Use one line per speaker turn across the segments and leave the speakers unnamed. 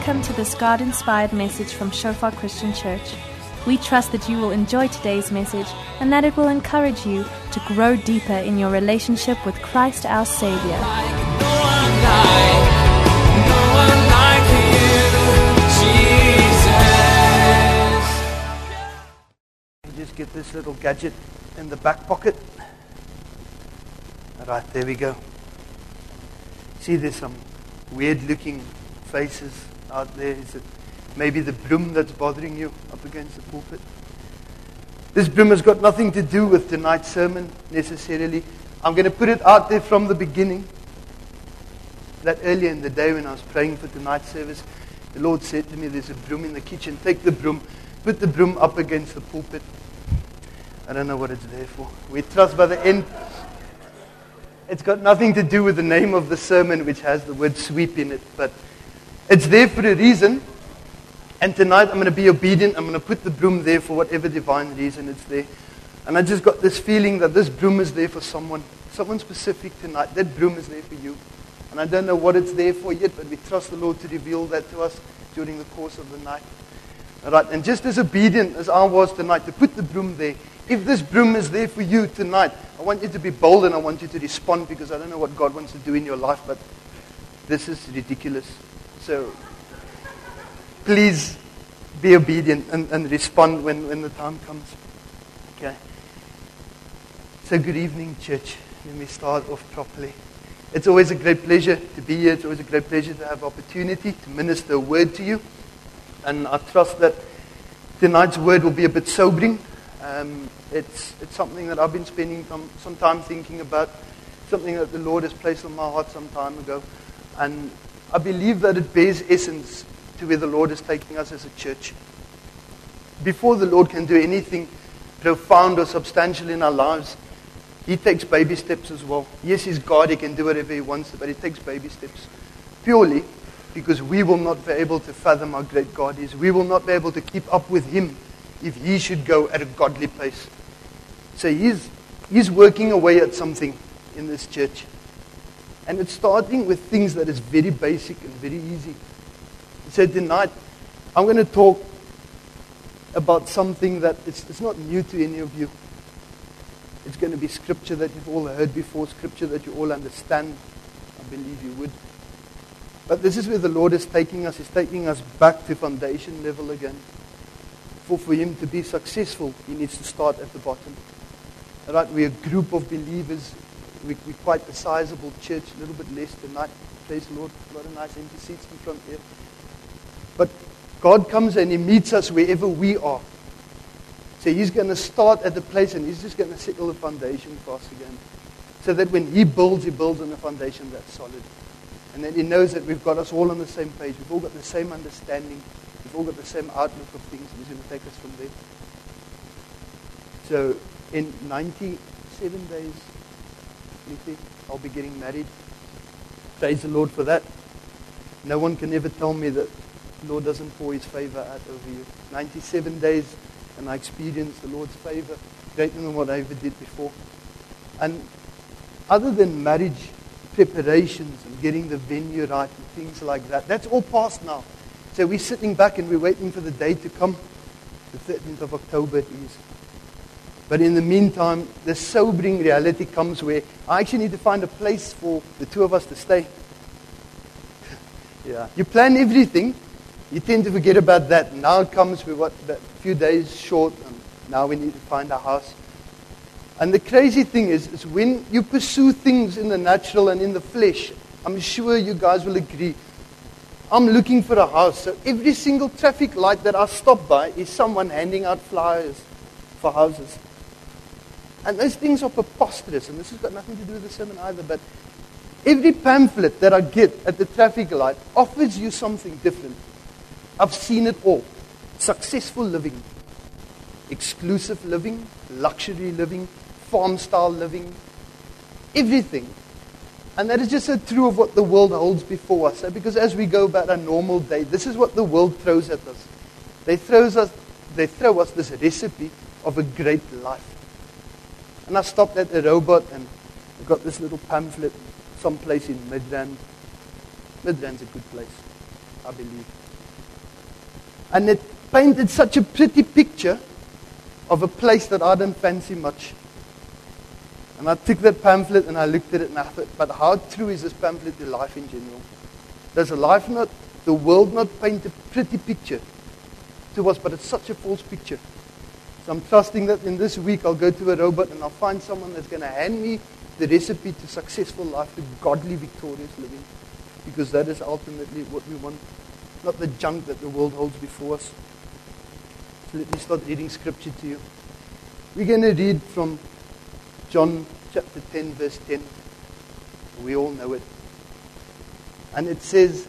Welcome to this God-inspired message from Shofar Christian Church. We trust that you will enjoy today's message and that it will encourage you to grow deeper in your relationship with Christ our Savior.
Just get this little gadget in the back pocket. All right, there we go. See, there's some weird-looking faces out there. Is it maybe the broom that's bothering you up against the pulpit? This broom has got nothing to do with tonight's sermon necessarily. I'm going to put it out there from the beginning. That earlier in the day when I was praying for tonight's service, the Lord said to me, there's a broom in the kitchen. Take the broom, put the broom up against the pulpit. I don't know what it's there for. We trust by the end. It's got nothing to do with the name of the sermon, which has the word sweep in it, but it's there for a reason. And tonight I'm going to be obedient. I'm going to put the broom there for whatever divine reason it's there. And I just got this feeling that this broom is there for someone specific tonight. That broom is there for you. And I don't know what it's there for yet, but we trust the Lord to reveal that to us during the course of the night. All right, and just as obedient as I was tonight to put the broom there, if this broom is there for you tonight, I want you to be bold and I want you to respond, because I don't know what God wants to do in your life, but this is ridiculous. So please be obedient and respond when the time comes. Okay. So good evening, church. Let me start off properly. It's always a great pleasure to be here. It's always a great pleasure to have opportunity to minister a word to you. And I trust that tonight's word will be a bit sobering. It's something that I've been spending some time thinking about, something that the Lord has placed on my heart some time ago. And I believe that it bears essence to where the Lord is taking us as a church. Before the Lord can do anything profound or substantial in our lives, He takes baby steps as well. Yes, He's God, He can do whatever He wants, but He takes baby steps. Purely because we will not be able to fathom how great God is. We will not be able to keep up with Him if He should go at a godly pace. So He's working away at something in this church. And it's starting with things that is very basic and very easy. So tonight, I'm going to talk about something that it's not new to any of you. It's going to be scripture that you've all heard before, scripture that you all understand. I believe you would. But this is where the Lord is taking us. He's taking us back to foundation level again. For Him to be successful, He needs to start at the bottom. All right, we're a group of believers. We're quite a sizable church, a little bit less tonight. Praise the Lord. A lot of nice empty seats in front here. But God comes and He meets us wherever we are. So He's going to start at the place and He's just going to settle the foundation for us again. So that when He builds on a foundation that's solid. And then He knows that we've got us all on the same page. We've all got the same understanding. We've all got the same outlook of things. And He's going to take us from there. So in 97 days, I'll be getting married. Praise the Lord for that. No one can ever tell me that the Lord doesn't pour His favor out over you. 97 days and I experienced the Lord's favor greater than what I ever did before. And other than marriage preparations and getting the venue right and things like that, that's all past now. So we're sitting back and we're waiting for the day to come. The 13th of October it is. But in the meantime, the sobering reality comes where I actually need to find a place for the two of us to stay. Yeah. You plan everything, you tend to forget about that. Now it comes with a few days short, and now we need to find a house. And the crazy thing is when you pursue things in the natural and in the flesh, I'm sure you guys will agree, I'm looking for a house. So every single traffic light that I stop by is someone handing out flyers for houses. And those things are preposterous, and this has got nothing to do with the sermon either, but every pamphlet that I get at the traffic light offers you something different. I've seen it all. Successful living, exclusive living, luxury living, farm-style living, everything. And that is just so true of what the world holds before us. Because as we go about our normal day, this is what the world throws at us. They throw us this recipe of a great life. And I stopped at the Robot and I got this little pamphlet someplace in Midrand. Midrand's a good place, I believe. And it painted such a pretty picture of a place that I didn't fancy much. And I took that pamphlet and I looked at it and I thought, but how true is this pamphlet to life in general? Does the world not paint a pretty picture to us, but it's such a false picture. So I'm trusting that in this week I'll go to a robot and I'll find someone that's going to hand me the recipe to successful life, to godly, victorious living. Because that is ultimately what we want, not the junk that the world holds before us. So let me start reading scripture to you. We're going to read from John chapter 10, verse 10. We all know it. And it says,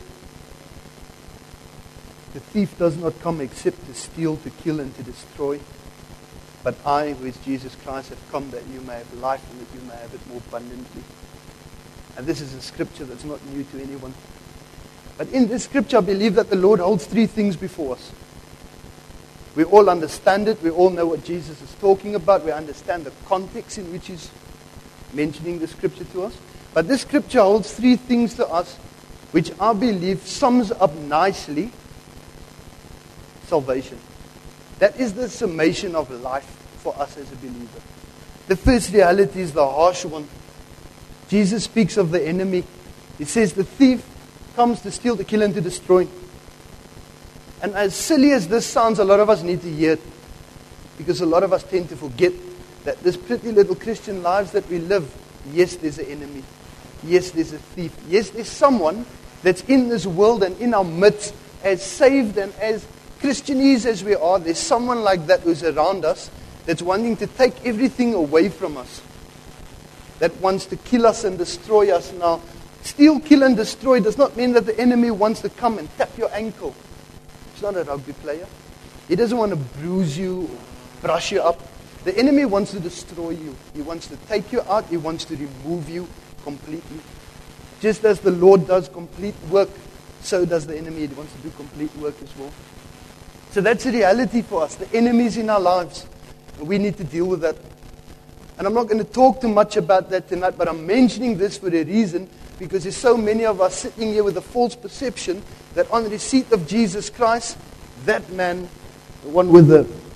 the thief does not come except to steal, to kill, and to destroy. But I, who is Jesus Christ, have come that you may have life and that you may have it more abundantly. And this is a scripture that's not new to anyone. But in this scripture, I believe that the Lord holds three things before us. We all understand it. We all know what Jesus is talking about. We understand the context in which he's mentioning the scripture to us. But this scripture holds three things to us, which I believe sums up nicely salvation. That is the summation of life for us as a believer. The first reality is the harsh one. Jesus speaks of the enemy. He says the thief comes to steal, to kill, and to destroy. And as silly as this sounds, a lot of us need to hear it. Because a lot of us tend to forget that this pretty little Christian lives that we live, yes, there's an enemy. Yes, there's a thief. Yes, there's someone that's in this world and in our midst, as saved and as Christianese as we are, there's someone like that who's around us that's wanting to take everything away from us. That wants to kill us and destroy us. Now, steal, kill, and destroy does not mean that the enemy wants to come and tap your ankle. He's not a rugby player. He doesn't want to bruise you or brush you up. The enemy wants to destroy you. He wants to take you out. He wants to remove you completely. Just as the Lord does complete work, so does the enemy. He wants to do complete work as well. So that's a reality for us. The enemy's in our lives. And we need to deal with that. And I'm not going to talk too much about that tonight, but I'm mentioning this for a reason, because there's so many of us sitting here with a false perception that on receipt of Jesus Christ, that man, the one with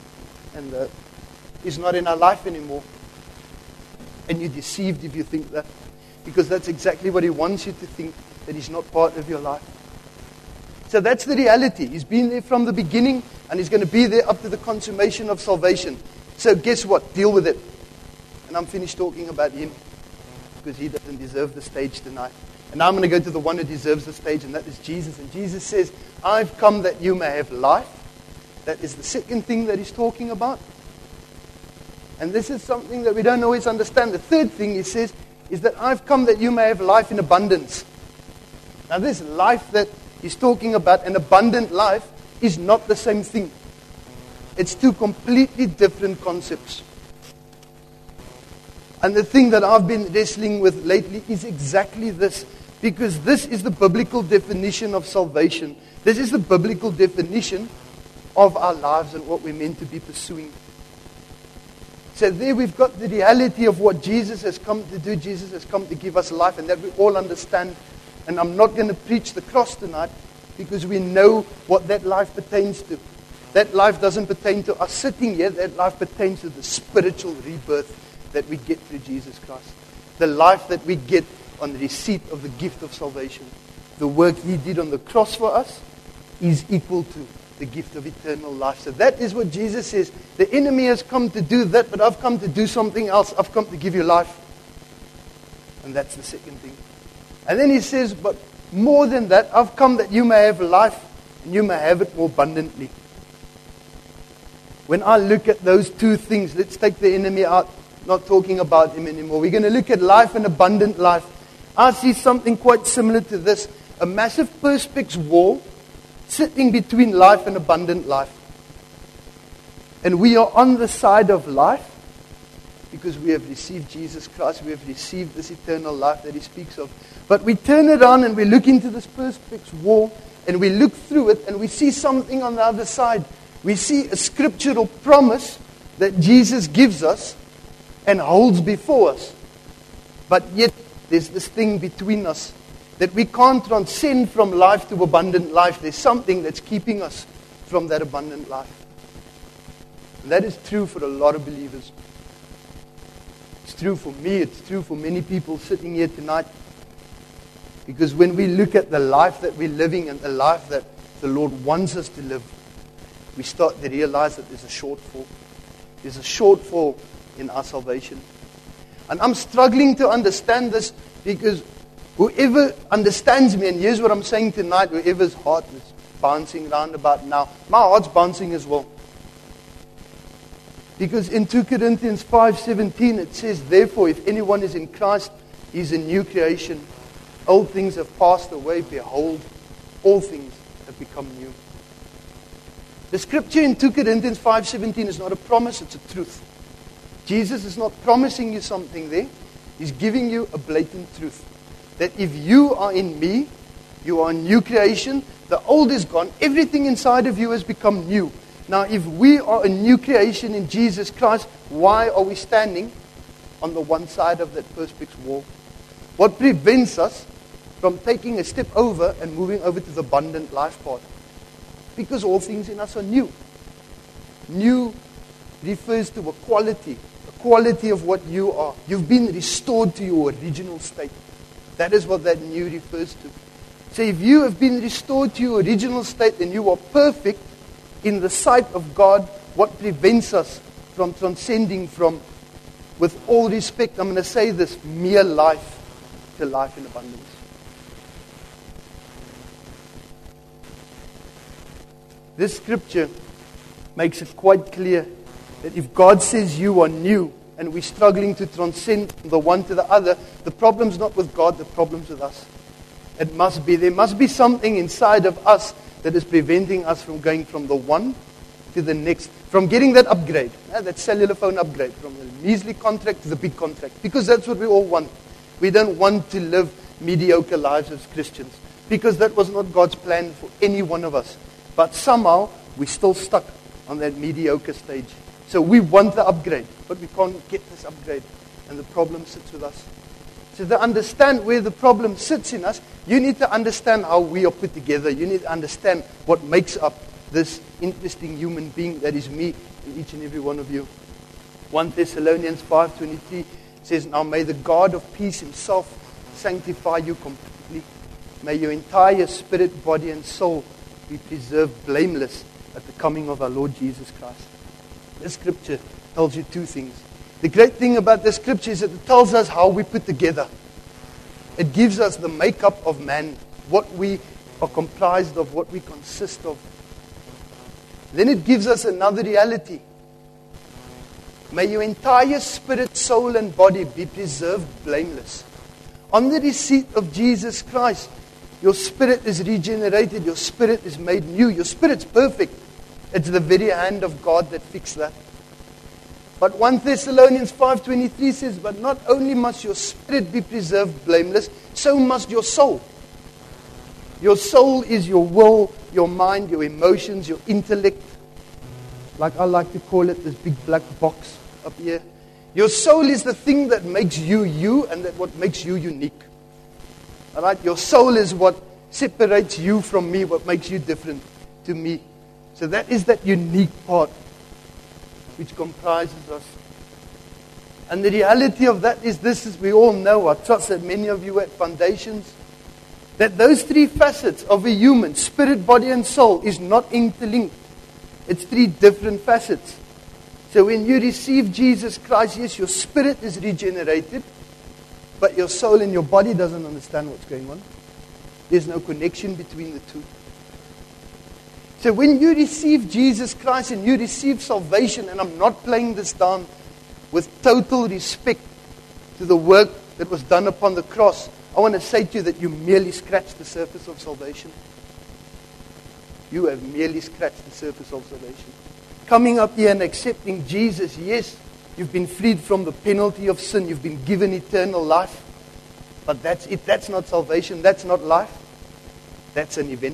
is not in our life anymore. And you're deceived if you think that, because that's exactly what he wants you to think, that he's not part of your life. So that's the reality. He's been there from the beginning, and he's going to be there up to the consummation of salvation. So guess what? Deal with it. And I'm finished talking about him, because he doesn't deserve the stage tonight. And now I'm going to go to the one who deserves the stage, and that is Jesus. And Jesus says, I've come that you may have life. That is the second thing that he's talking about. And this is something that we don't always understand. The third thing he says is that I've come that you may have life in abundance. Now this life that he's talking about, an abundant life, is not the same thing. It's two completely different concepts. And the thing that I've been wrestling with lately is exactly this. Because this is the biblical definition of salvation. This is the biblical definition of our lives and what we're meant to be pursuing. So there we've got the reality of what Jesus has come to do. Jesus has come to give us life, and that we all understand. And I'm not going to preach the cross tonight, because we know what that life pertains to. That life doesn't pertain to us sitting here. That life pertains to the spiritual rebirth that we get through Jesus Christ. The life that we get on receipt of the gift of salvation. The work he did on the cross for us is equal to the gift of eternal life. So that is what Jesus says. The enemy has come to do that, but I've come to do something else. I've come to give you life. And that's the second thing. And then he says, but more than that, I've come that you may have life, and you may have it more abundantly. When I look at those two things, let's take the enemy out, not talking about him anymore. We're going to look at life and abundant life. I see something quite similar to this. A massive perspex wall sitting between life and abundant life. And we are on the side of life because we have received Jesus Christ. We have received this eternal life that he speaks of. But we turn it on and we look into this perspex wall and we look through it and we see something on the other side. We see a scriptural promise that Jesus gives us and holds before us. But yet there's this thing between us that we can't transcend from life to abundant life. There's something that's keeping us from that abundant life. And that is true for a lot of believers. It's true for me. It's true for many people sitting here tonight. Because when we look at the life that we're living and the life that the Lord wants us to live, we start to realize that there's a shortfall. There's a shortfall in our salvation. And I'm struggling to understand this because whoever understands me, and here's what I'm saying tonight, whoever's heart is bouncing round about now, my heart's bouncing as well. Because in 2 Corinthians 5:17 it says, therefore, if anyone is in Christ, he's a new creation. Old things have passed away. Behold, all things have become new. The scripture in 2 Corinthians 5:17 is not a promise, it's a truth. Jesus is not promising you something there. He's giving you a blatant truth. That if you are in me, you are a new creation. The old is gone. Everything inside of you has become new. Now, if we are a new creation in Jesus Christ, why are we standing on the one side of that perspex wall? What prevents us from taking a step over and moving over to the abundant life part? Because all things in us are new. New refers to a quality of what you are. You've been restored to your original state. That is what that new refers to. So if you have been restored to your original state, then you are perfect in the sight of God. What prevents us from transcending from, with all respect, I'm going to say this, mere life to life in abundance? This scripture makes it quite clear that if God says you are new and we're struggling to transcend from the one to the other, the problem's not with God, the problem's with us. There must be something inside of us that is preventing us from going from the one to the next, from getting that upgrade, that cellular phone upgrade, from the measly contract to the big contract, because that's what we all want. We don't want to live mediocre lives as Christians, because that was not God's plan for any one of us. But somehow, we're still stuck on that mediocre stage. So we want the upgrade, but we can't get this upgrade, and the problem sits with us. So to understand where the problem sits in us, you need to understand how we are put together. You need to understand what makes up this interesting human being that is me in each and every one of you. 1 Thessalonians 5:23 says, now may the God of peace himself sanctify you completely. May your entire spirit, body, and soul be preserved blameless at the coming of our Lord Jesus Christ. This scripture tells you two things. The great thing about this scripture is that it tells us how we put together. It gives us the makeup of man, what we are comprised of, what we consist of. Then it gives us another reality. May your entire spirit, soul, and body be preserved blameless. On the receipt of Jesus Christ, your spirit is regenerated, your spirit is made new, your spirit's perfect. It's the very hand of God that fixed that. But 1 Thessalonians 5:23 says, but not only must your spirit be preserved blameless, so must your soul. Your soul is your will, your mind, your emotions, your intellect. Like I like to call it, this big black box up here. Your soul is the thing that makes you you, and that what makes you unique. All right? Your soul is what separates you from me, what makes you different to me. So that is that unique part which comprises us. And the reality of that is this, as we all know, I trust that many of you at Foundations, that those three facets of a human, spirit, body, and soul, is not interlinked. It's three different facets. So when you receive Jesus Christ, yes, your spirit is regenerated, but your soul and your body doesn't understand what's going on. There's no connection between the two. So when you receive Jesus Christ and you receive salvation, and I'm not playing this down, with total respect to the work that was done upon the cross, I want to say to you that you merely scratched the surface of salvation. You have merely scratched the surface of salvation. Coming up here and accepting Jesus, yes, you've been freed from the penalty of sin. You've been given eternal life. But that's it. That's not salvation. That's not life. That's an event.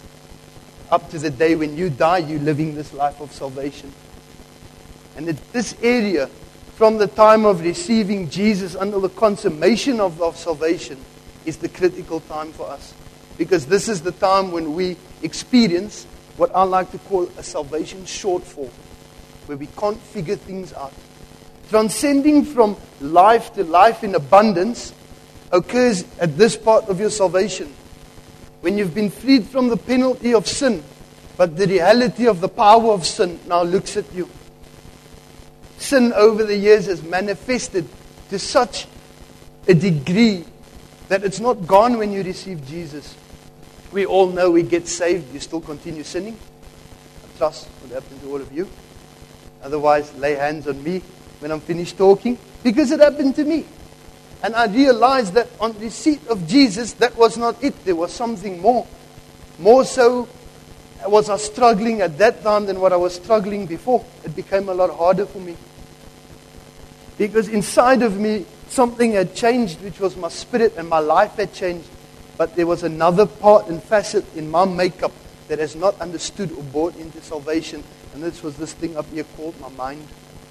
Up to the day when you die, you're living this life of salvation. And it's this area, from the time of receiving Jesus until the consummation of salvation, is the critical time for us. Because this is the time when we experience what I like to call a salvation shortfall, where we can't figure things out. Transcending from life to life in abundance occurs at this part of your salvation, when you've been freed from the penalty of sin, but the reality of the power of sin now looks at you. Sin over the years has manifested to such a degree that it's not gone when you receive Jesus. We all know we get saved, you still continue sinning. I trust what happened to all of you. Otherwise, lay hands on me when I'm finished talking, because it happened to me. And I realized that on receipt of Jesus, that was not it. There was something more. More so was I struggling at that time than what I was struggling before. It became a lot harder for me. Because inside of me, something had changed, which was my spirit, and my life had changed. But there was another part and facet in my makeup that has not understood or bought into salvation. And this was this thing up here called my mind.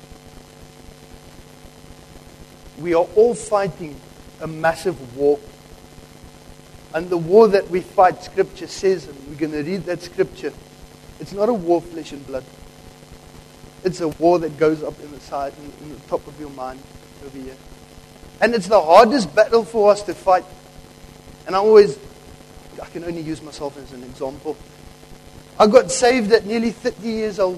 We are all fighting a massive war. And the war that we fight, Scripture says, and we're going to read that Scripture, it's not a war of flesh and blood. It's a war that goes up in the side, in the top of your mind over here. And it's the hardest battle for us to fight. And I can only use myself as an example. I got saved at nearly 30 years old.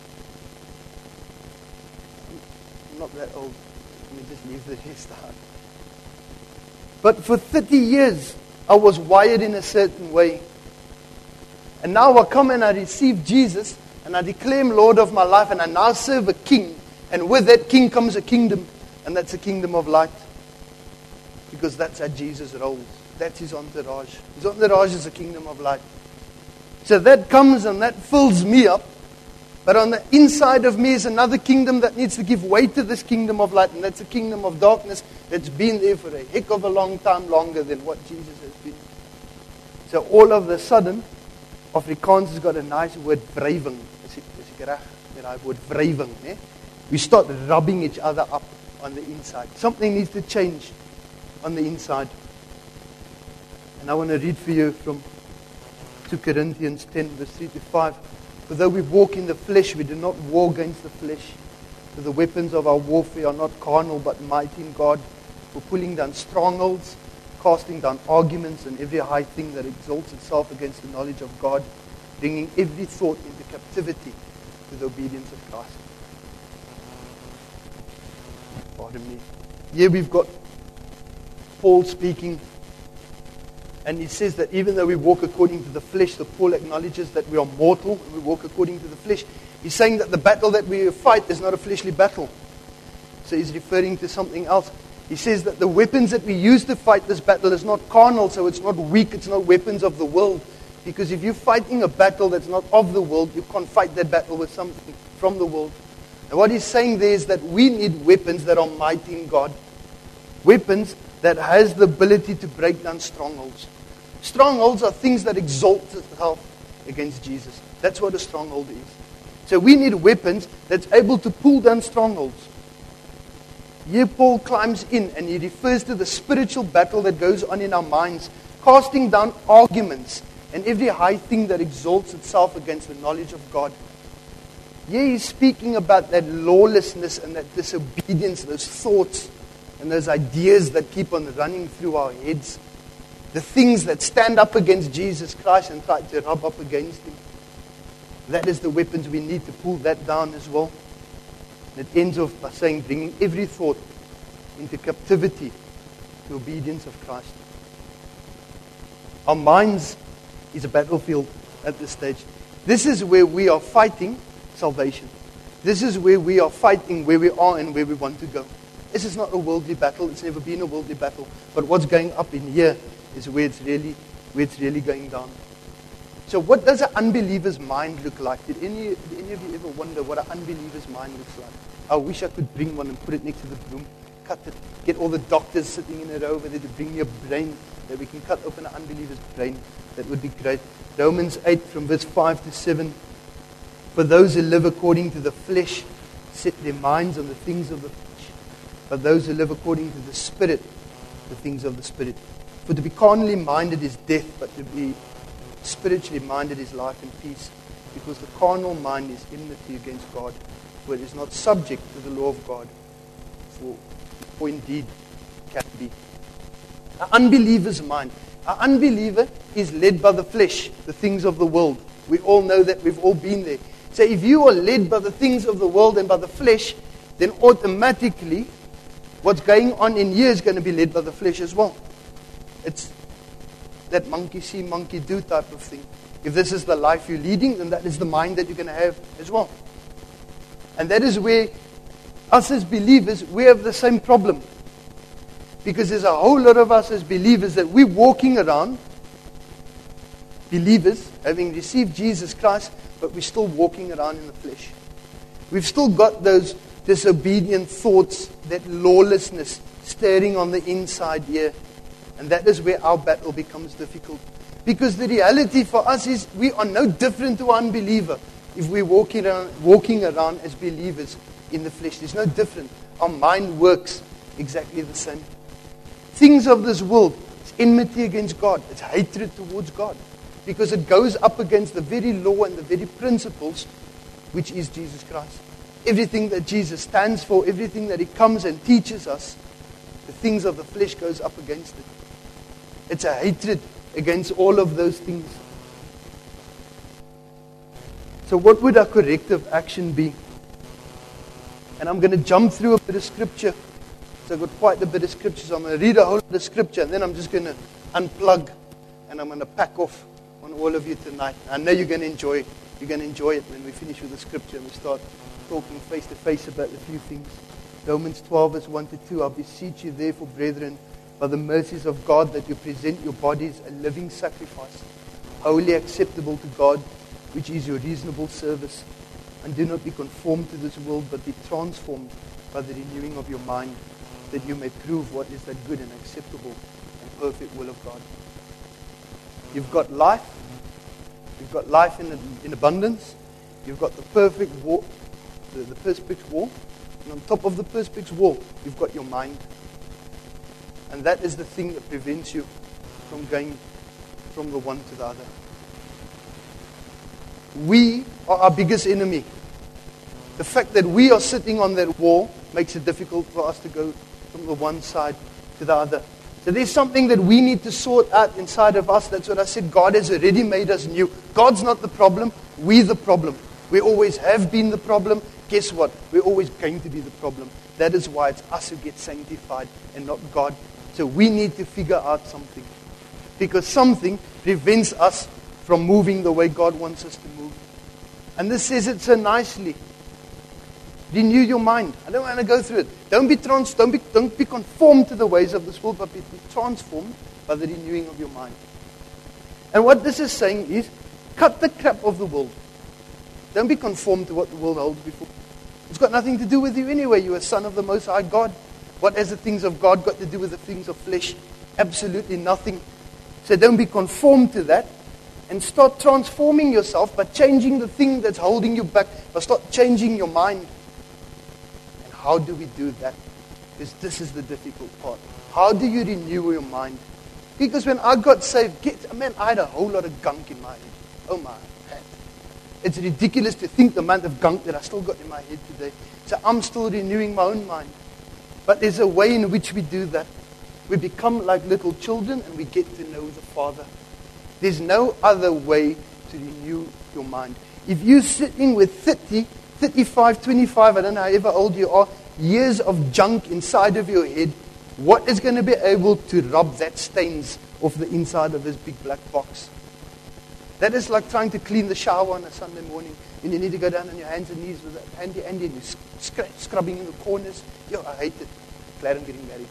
I'm not that old. Let me just leave the rest out. But for 30 years, I was wired in a certain way. And now I come and I receive Jesus, and I declare Him Lord of my life, and I now serve a king. And with that king comes a kingdom, and that's a kingdom of light. Because that's how Jesus rolls. That's His entourage. His entourage is a kingdom of light. So that comes and that fills me up. But on the inside of me is another kingdom that needs to give way to this kingdom of light. And that's a kingdom of darkness that's been there for a heck of a long time, longer than what Jesus has been. So all of a sudden, Afrikaans has got a nice word, wrywing. Is ek reg? That word wrywing. We start rubbing each other up on the inside. Something needs to change on the inside. And I want to read for you from 2 Corinthians 10, verse 3 to 5. For though we walk in the flesh, we do not war against the flesh. For the weapons of our warfare are not carnal, but mighty in God, for pulling down strongholds, casting down arguments, and every high thing that exalts itself against the knowledge of God, bringing every thought into captivity to the obedience of Christ. Pardon me. Here we've got Paul speaking. And he says that even though we walk according to the flesh, so Paul acknowledges that we are mortal and we walk according to the flesh. He's saying that the battle that we fight is not a fleshly battle. So he's referring to something else. He says that the weapons that we use to fight this battle is not carnal, so it's not weak, it's not weapons of the world. Because if you're fighting a battle that's not of the world, you can't fight that battle with something from the world. And what he's saying there is that we need weapons that are mighty in God. Weapons that has the ability to break down strongholds. Strongholds are things that exalt itself against Jesus. That's what a stronghold is. So we need weapons that's able to pull down strongholds. Here Paul climbs in and he refers to the spiritual battle that goes on in our minds, casting down arguments and every high thing that exalts itself against the knowledge of God. Here he's speaking about that lawlessness and that disobedience, those thoughts and those ideas that keep on running through our heads. The things that stand up against Jesus Christ and try to rub up against Him. That is the weapons we need to pull that down as well. And it ends off by saying, bringing every thought into captivity to obedience of Christ. Our minds is a battlefield at this stage. This is where we are fighting salvation. This is where we are fighting where we are and where we want to go. This is not a worldly battle. It's never been a worldly battle. But what's going up in here is where it's really going down. So what does an unbeliever's mind look like? Did any of you ever wonder what an unbeliever's mind looks like? I wish I could bring one and put it next to the broom, cut it, get all the doctors sitting in a row over there to bring me a brain that we can cut open an unbeliever's brain. That would be great. Romans 8 from verse 5 to 7. For those who live according to the flesh set their minds on the things of the flesh. But those who live according to the Spirit, the things of the Spirit. For to be carnally minded is death, but to be spiritually minded is life and peace. because the carnal mind is enmity against God, for it is not subject to the law of God, for indeed can be. An unbeliever's mind. An unbeliever is led by the flesh, the things of the world. We all know that. We've all been there. So if you are led by the things of the world and by the flesh, then automatically what's going on in you is going to be led by the flesh as well. It's that monkey see, monkey do type of thing. If this is the life you're leading, then that is the mind that you're going to have as well. And that is where us as believers, we have the same problem. Because there's a whole lot of us as believers that we're walking around, believers, having received Jesus Christ, but we're still walking around in the flesh. We've still got those disobedient thoughts, that lawlessness stirring on the inside here. And that is where our battle becomes difficult. Because the reality for us is we are no different to an unbeliever if we're walking around as believers in the flesh. There's no different. Our mind works exactly the same. Things of this world, it's enmity against God. It's hatred towards God. Because it goes up against the very law and the very principles which is Jesus Christ. Everything that Jesus stands for, everything that He comes and teaches us, the things of the flesh goes up against it. It's a hatred against all of those things. So what would our corrective action be? And I'm going to jump through a bit of scripture. So I've got quite a bit of scripture. So I'm going to read a whole lot of scripture, and then I'm just going to unplug, and I'm going to pack off on all of you tonight. I know you're going to enjoy it. You're going to enjoy it when we finish with the scripture and we start talking face to face about a few things. Romans 12, verse 1 to 2. I beseech you therefore, brethren, by the mercies of God, that you present your bodies a living sacrifice, wholly acceptable to God, which is your reasonable service. And do not be conformed to this world, but be transformed by the renewing of your mind, that you may prove what is that good and acceptable and perfect will of God. You've got life. You've got life in abundance. You've got the perfect wall, the Perspex wall. And on top of the Perspex wall, you've got your mind. And that is the thing that prevents you from going from the one to the other. We are our biggest enemy. The fact that we are sitting on that wall makes it difficult for us to go from the one side to the other. So there's something that we need to sort out inside of us. That's what I said. God has already made us new. God's not the problem. We're the problem. We always have been the problem. Guess what? We're always going to be the problem. That is why it's us who get sanctified and not God. So we need to figure out something. Because something prevents us from moving the way God wants us to move. And this says it so nicely. Renew your mind. I don't want to go through it. Don't be conformed to the ways of this world, but be transformed by the renewing of your mind. And what this is saying is, cut the crap of the world. Don't be conformed to what the world holds before. It's got nothing to do with you anyway. You're a son of the Most High God. What has the things of God got to do with the things of flesh? Absolutely nothing. So don't be conformed to that. And start transforming yourself by changing the thing that's holding you back. But start changing your mind. And how do we do that? Because this is the difficult part. How do you renew your mind? Because when I got saved, I had a whole lot of gunk in my head. Oh my head. It's ridiculous to think the amount of gunk that I still got in my head today. So I'm still renewing my own mind. But there's a way in which we do that. We become like little children and we get to know the Father. There's no other way to renew your mind. If you're sitting with 30, 35, 25, I don't know however old you are, years of junk inside of your head, what is going to be able to rub that stains off the inside of this big black box? That is like trying to clean the shower on a Sunday morning and you need to go down on your hands and knees with that handy and you're scrubbing in the corners. Yo, I hate it. Glad I'm getting married.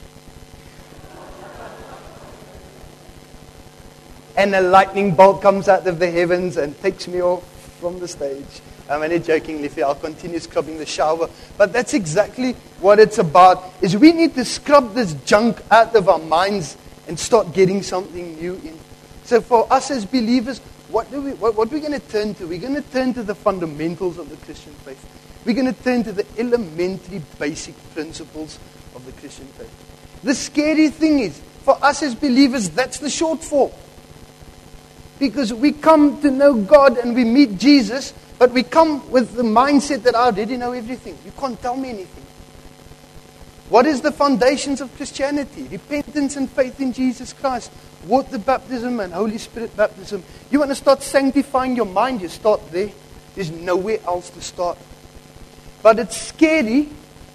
And a lightning bolt comes out of the heavens and takes me off from the stage. I'm only joking, Liffy. I'll continue scrubbing the shower. But that's exactly what it's about, is we need to scrub this junk out of our minds and start getting something new in. So for us as believers, what are we going to turn to? We're going to turn to the fundamentals of the Christian faith. We're going to turn to the elementary basic principles of the Christian faith. The scary thing is, for us as believers, that's the shortfall. Because we come to know God and we meet Jesus, but we come with the mindset that I already know everything. You can't tell me anything. What is the foundations of Christianity? Repentance and faith in Jesus Christ. Water baptism and Holy Spirit baptism. You want to start sanctifying your mind, you start there. There's nowhere else to start. But it's scary.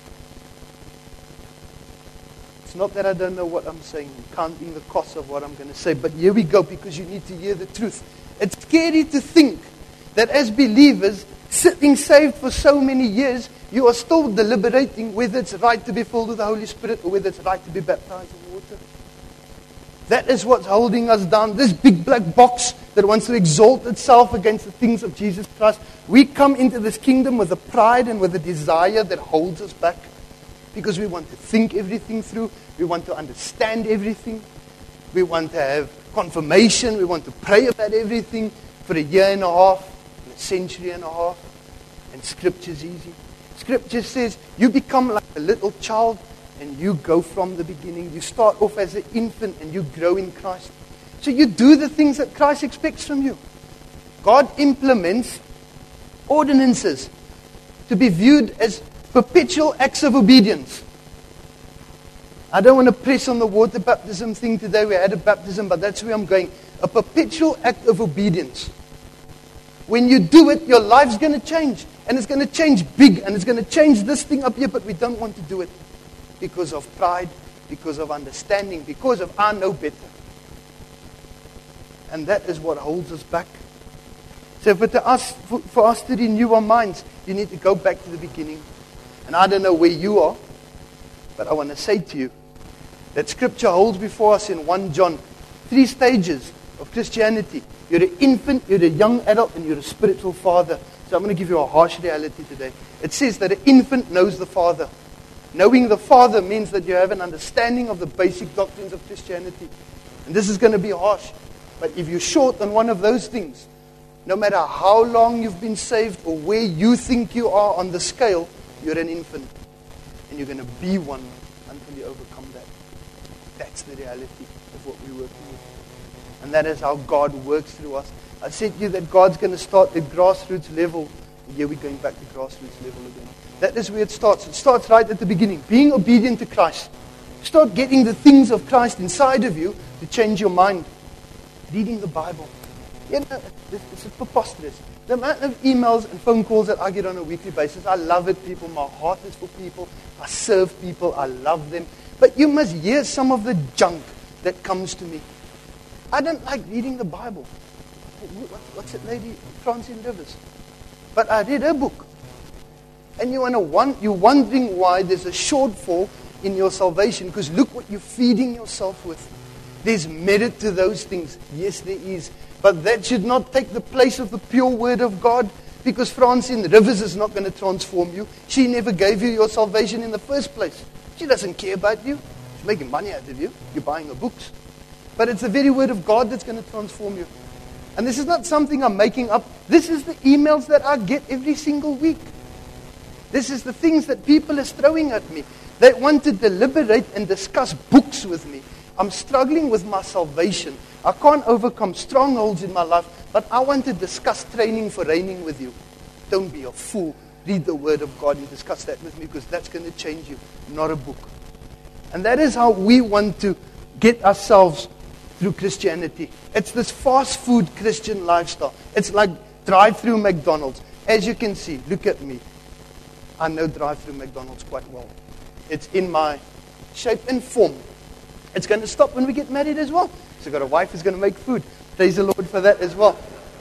It's not that I don't know what I'm saying, I'm counting the cost of what I'm going to say. But here we go, because you need to hear the truth. It's scary to think that as believers, sitting saved for so many years, you are still deliberating whether it's right to be filled with the Holy Spirit or whether it's right to be baptized in water. That is what's holding us down. This big black box that wants to exalt itself against the things of Jesus Christ. We come into this kingdom with a pride and with a desire that holds us back. Because we want to think everything through. We want to understand everything. We want to have confirmation. We want to pray about everything for a year and a half, a century and a half. And Scripture's easy. Scripture says you become like a little child and you go from the beginning. You start off as an infant and you grow in Christ. So you do the things that Christ expects from you. God implements ordinances to be viewed as perpetual acts of obedience. I don't want to press on the water baptism thing today. We had a baptism, but that's where I'm going. A perpetual act of obedience. When you do it, your life's going to change. And it's going to change big. And it's going to change this thing up here, but we don't want to do it. Because of pride, because of understanding, because of I know better. And that is what holds us back. So for us to renew our minds, you need to go back to the beginning. And I don't know where you are, but I want to say to you that Scripture holds before us in 1 John 3 stages of Christianity. You're an infant, you're a young adult, and you're a spiritual father. So I'm going to give you a harsh reality today. It says that an infant knows the Father. Knowing the Father means that you have an understanding of the basic doctrines of Christianity. And this is going to be harsh. But if you're short on one of those things, no matter how long you've been saved or where you think you are on the scale, you're an infant. And you're going to be one until you overcome that. That's the reality of what we're working with. And that is how God works through us. I said to you that God's going to start at grassroots level. And here we're going back to grassroots level again. That is where it starts. It starts right at the beginning. Being obedient to Christ. Start getting the things of Christ inside of you to change your mind. Reading the Bible. You know, it's preposterous. The amount of emails and phone calls that I get on a weekly basis, I love it, people. My heart is for people. I serve people. I love them. But you must hear some of the junk that comes to me. I don't like reading the Bible. What's that lady, Francine Rivers? But I read her book. And you're wondering why there's a shortfall in your salvation, because look what you're feeding yourself with. There's merit to those things. Yes, there is. But that should not take the place of the pure Word of God, because Francine Rivers is not going to transform you. She never gave you your salvation in the first place. She doesn't care about you. She's making money out of you. You're buying her books. But it's the very Word of God that's going to transform you. And this is not something I'm making up. This is the emails that I get every single week. This is the things that people are throwing at me. They want to deliberate and discuss books with me. I'm struggling with my salvation. I can't overcome strongholds in my life, but I want to discuss training for reigning with you. Don't be a fool. Read the Word of God and discuss that with me, because that's going to change you, not a book. And that is how we want to get ourselves through Christianity. It's this fast food Christian lifestyle. It's like drive-through McDonald's. As you can see, look at me. I know drive-through McDonald's quite well. It's in my shape and form. It's going to stop when we get married as well. So I've got a wife who's going to make food. Praise the Lord for that as well.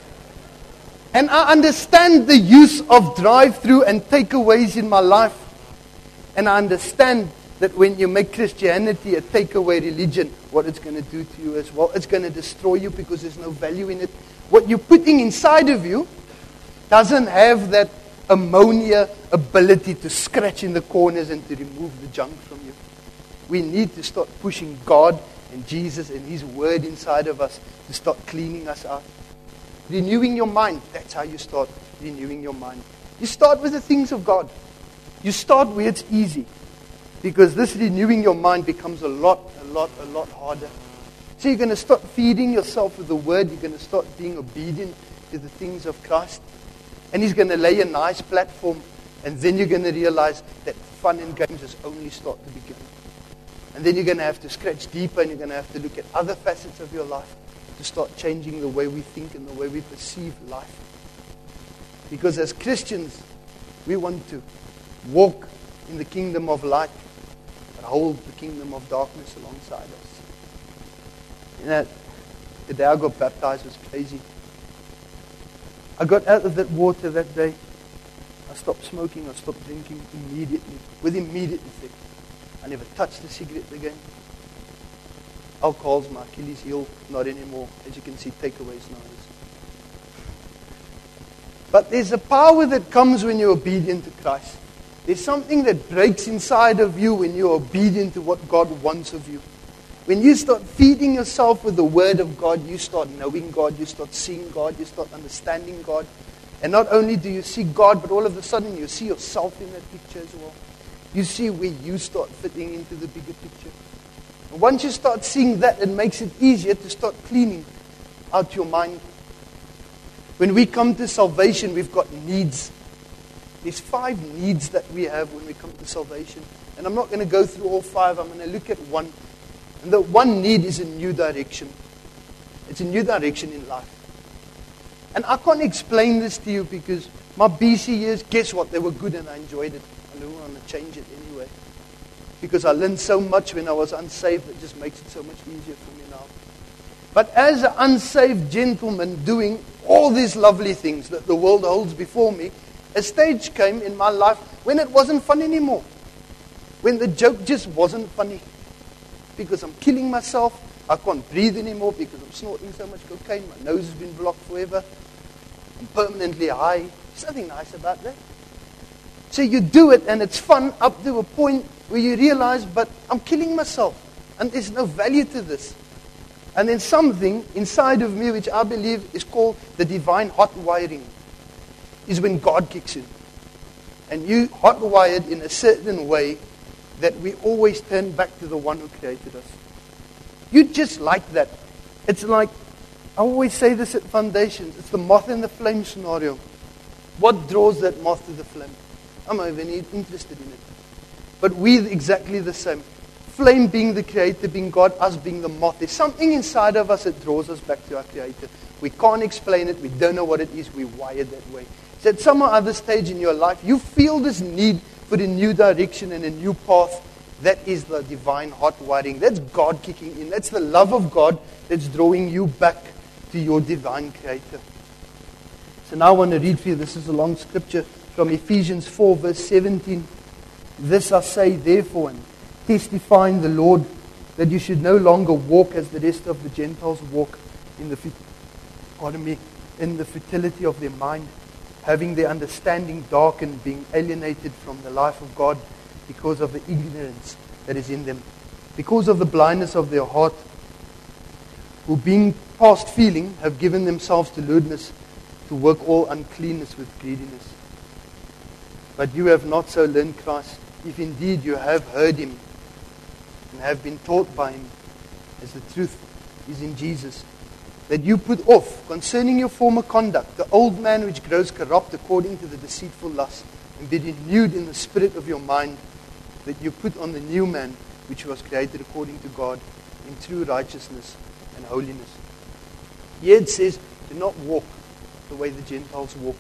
And I understand the use of drive-through and takeaways in my life. And I understand that when you make Christianity a takeaway religion, what it's going to do to you as well. It's going to destroy you because there's no value in it. What you're putting inside of you doesn't have that ammonia ability to scratch in the corners and to remove the junk from you. We need to start pushing God and Jesus and His Word inside of us to start cleaning us out. Renewing your mind. That's how you start renewing your mind. You start with the things of God. You start where it's easy. Because this renewing your mind becomes a lot harder. So you're going to start feeding yourself with the Word. You're going to start being obedient to the things of Christ. And He's going to lay a nice platform. And then you're going to realize that fun and games just only start to begin. And then you're going to have to scratch deeper, and you're going to have to look at other facets of your life to start changing the way we think and the way we perceive life. Because as Christians, we want to walk in the kingdom of light, but hold the kingdom of darkness alongside us. You know, the day I got baptized was crazy. I got out of that water that day. I stopped smoking, I stopped drinking immediately, with immediate effect. I never touched a cigarette again. Alcohol's my Achilles heel, not anymore. As you can see, takeaways now. But there's a power that comes when you're obedient to Christ. There's something that breaks inside of you when you're obedient to what God wants of you. When you start feeding yourself with the Word of God, you start knowing God, you start seeing God, you start understanding God. And not only do you see God, but all of a sudden you see yourself in that picture as well. You see where you start fitting into the bigger picture. And once you start seeing that, it makes it easier to start cleaning out your mind. When we come to salvation, we've got needs. There's 5 needs that we have when we come to salvation. And I'm not going to go through all 5. I'm going to look at one. And the one need is a new direction. It's a new direction in life. And I can't explain this to you because my BC years, guess what? They were good and I enjoyed it. I don't want to change it anyway. Because I learned so much when I was unsaved, it just makes it so much easier for me now. But as an unsaved gentleman doing all these lovely things that the world holds before me, a stage came in my life when it wasn't fun anymore. When the joke just wasn't funny. Because I'm killing myself. I can't breathe anymore because I'm snorting so much cocaine. My nose has been blocked forever. I'm permanently high. There's nothing nice about that. So you do it and it's fun up to a point where you realize, but I'm killing myself. And there's no value to this. And then something inside of me, which I believe is called the divine hot wiring, is when God kicks in. And you hot-wired in a certain way that we always turn back to the one who created us. You just like that. It's like, I always say this at Foundations, it's the moth and the flame scenario. What draws that moth to the flame? I'm not even interested in it. But we're exactly the same. Flame being the creator, being God, us being the moth. There's something inside of us that draws us back to our creator. We can't explain it. We don't know what it is. We're wired that way. So at some other stage in your life, you feel this need for a new direction and a new path. That is the divine hot wiring. That's God kicking in. That's the love of God that's drawing you back to your divine creator. So now I want to read for you. This is a long scripture from Ephesians 4 verse 17. This I say therefore, and testifying the Lord, that you should no longer walk as the rest of the Gentiles walk in the futility of their mind, having their understanding darkened, being alienated from the life of God because of the ignorance that is in them, because of the blindness of their heart, who being past feeling have given themselves to lewdness, to work all uncleanness with greediness. But you have not so learned Christ, if indeed you have heard Him and have been taught by Him, as the truth is in Jesus, that you put off concerning your former conduct the old man which grows corrupt according to the deceitful lust, and be renewed in the spirit of your mind, that you put on the new man which was created according to God in true righteousness and holiness. Here it says, do not walk the way the Gentiles walk.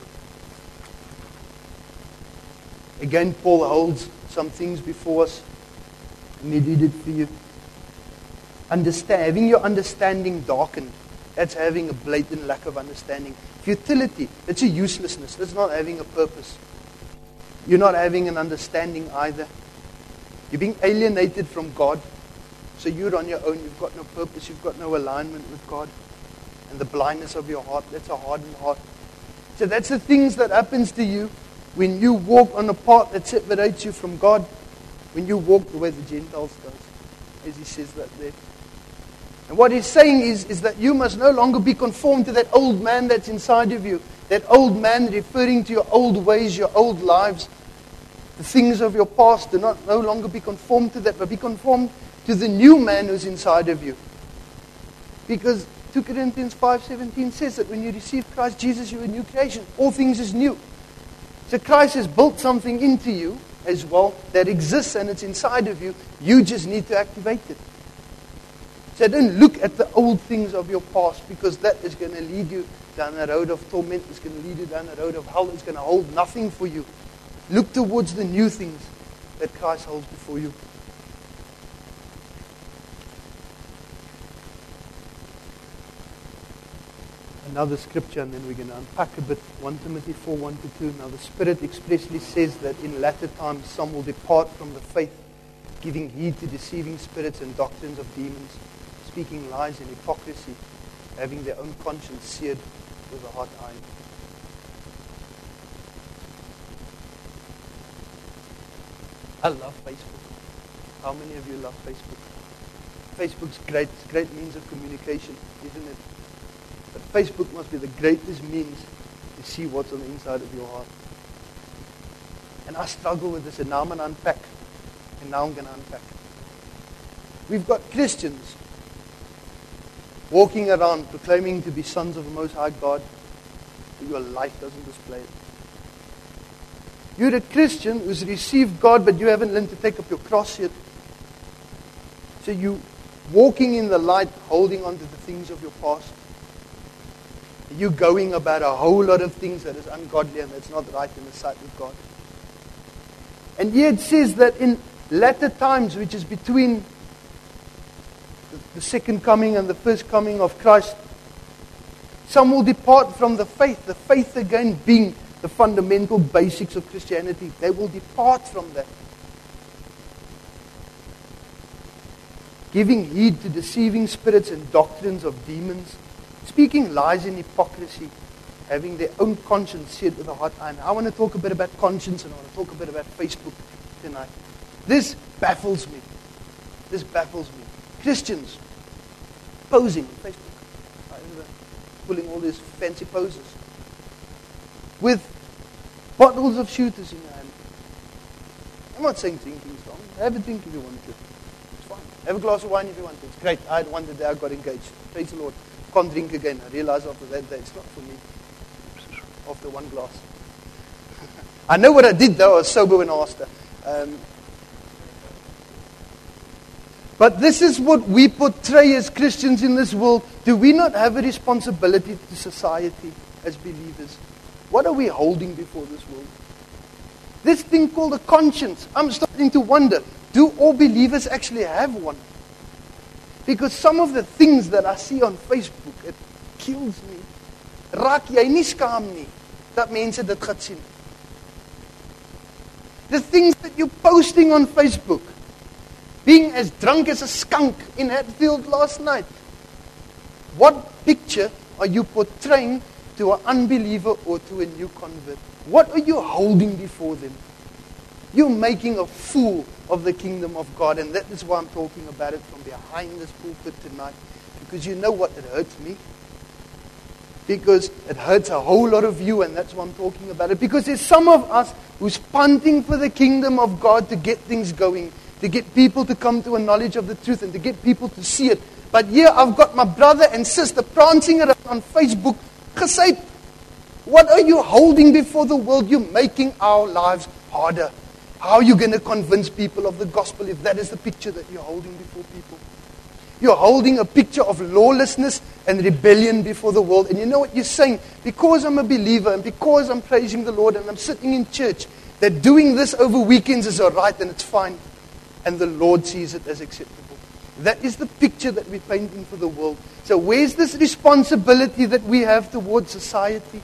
Again, Paul holds some things before us. Let me read it for you. Having your understanding darkened. That's having a blatant lack of understanding. Futility, that's a uselessness. That's not having a purpose. You're not having an understanding either. You're being alienated from God. So you're on your own. You've got no purpose. You've got no alignment with God. And the blindness of your heart, that's a hardened heart. So that's the things that happens to you when you walk on a path that separates you from God. When you walk the way the Gentiles does. As he says that there. And what he's saying is that you must no longer be conformed to that old man that's inside of you. That old man referring to your old ways, your old lives. The things of your past. Do not no longer be conformed to that, but be conformed to the new man who's inside of you. Because 2 Corinthians 5:17 says that when you receive Christ Jesus, you're a new creation. All things is new. So Christ has built something into you as well that exists and it's inside of you. You just need to activate it. So don't look at the old things of your past, because that is going to lead you down a road of torment. It's going to lead you down a road of hell. It's going to hold nothing for you. Look towards the new things that Christ holds before you. Another scripture, and then we're going to unpack a bit. 1 Timothy 4:1-2. Now the Spirit expressly says that in latter times some will depart from the faith, giving heed to deceiving spirits and doctrines of demons, speaking lies and hypocrisy, having their own conscience seared with a hot iron. I love Facebook. How many of you love Facebook? Facebook's great. It's a great means of communication, isn't it? But Facebook must be the greatest means to see what's on the inside of your heart. And I struggle with this, and now I'm going to unpack. We've got Christians walking around proclaiming to be sons of the Most High God, but your life doesn't display it. You're a Christian who's received God, but you haven't learned to take up your cross yet. So you walking in the light, holding on to the things of your past. You're going about a whole lot of things that is ungodly and that's not right in the sight of God. And here it says that in latter times, which is between the second coming and the first coming of Christ, some will depart from the faith again being the fundamental basics of Christianity. They will depart from that. Giving heed to deceiving spirits and doctrines of demons, speaking lies in hypocrisy, having their own conscience seared with a hot iron. I want to talk a bit about conscience, and I want to talk a bit about Facebook tonight. This baffles me. Christians posing on Facebook, pulling all these fancy poses with bottles of shooters in your hand. I'm not saying drinking is wrong. Have a drink if you want to. It's fine. Have a glass of wine if you want to. It's great. I had one the day I got engaged. Praise the Lord. Can't drink again. I realized after that it's not for me. After one glass. I know what I did though. I was sober when I asked her. But this is what we portray as Christians in this world. Do we not have a responsibility to society as believers? What are we holding before this world? This thing called a conscience. I'm starting to wonder, do all believers actually have one? Because some of the things that I see on Facebook, it kills me. Raak jy nie skaam nie dat mense dit gaan sien? The things that you're posting on Facebook. Being as drunk as a skunk in Hatfield last night. What picture are you portraying to an unbeliever or to a new convert? What are you holding before them? You're making a fool of the kingdom of God, and that is why I'm talking about it from behind this pulpit tonight. Because you know what? It hurts me. Because it hurts a whole lot of you, and that's why I'm talking about it. Because there's some of us who's punting for the kingdom of God to get things going, to get people to come to a knowledge of the truth, and to get people to see it. But here I've got my brother and sister prancing around on Facebook, gesê, what are you holding before the world? You're making our lives harder. How are you going to convince people of the gospel if that is the picture that you're holding before people? You're holding a picture of lawlessness and rebellion before the world. And you know what you're saying? Because I'm a believer and because I'm praising the Lord and I'm sitting in church, that doing this over weekends is all right and it's fine. And the Lord sees it as acceptable. That is the picture that we're painting for the world. So where's this responsibility that we have towards society?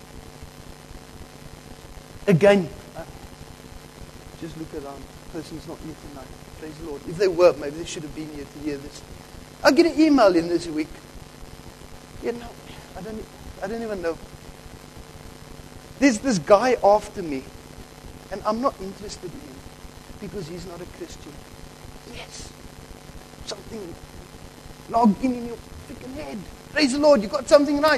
Again, just look around. The person's not here tonight. Praise the Lord. If they were, maybe they should have been here to hear this. I get an email in this week. You know, I don't even know. There's this guy after me, and I'm not interested in him because he's not a Christian. Yes, something logged in your freaking head. Praise the Lord, you got something right.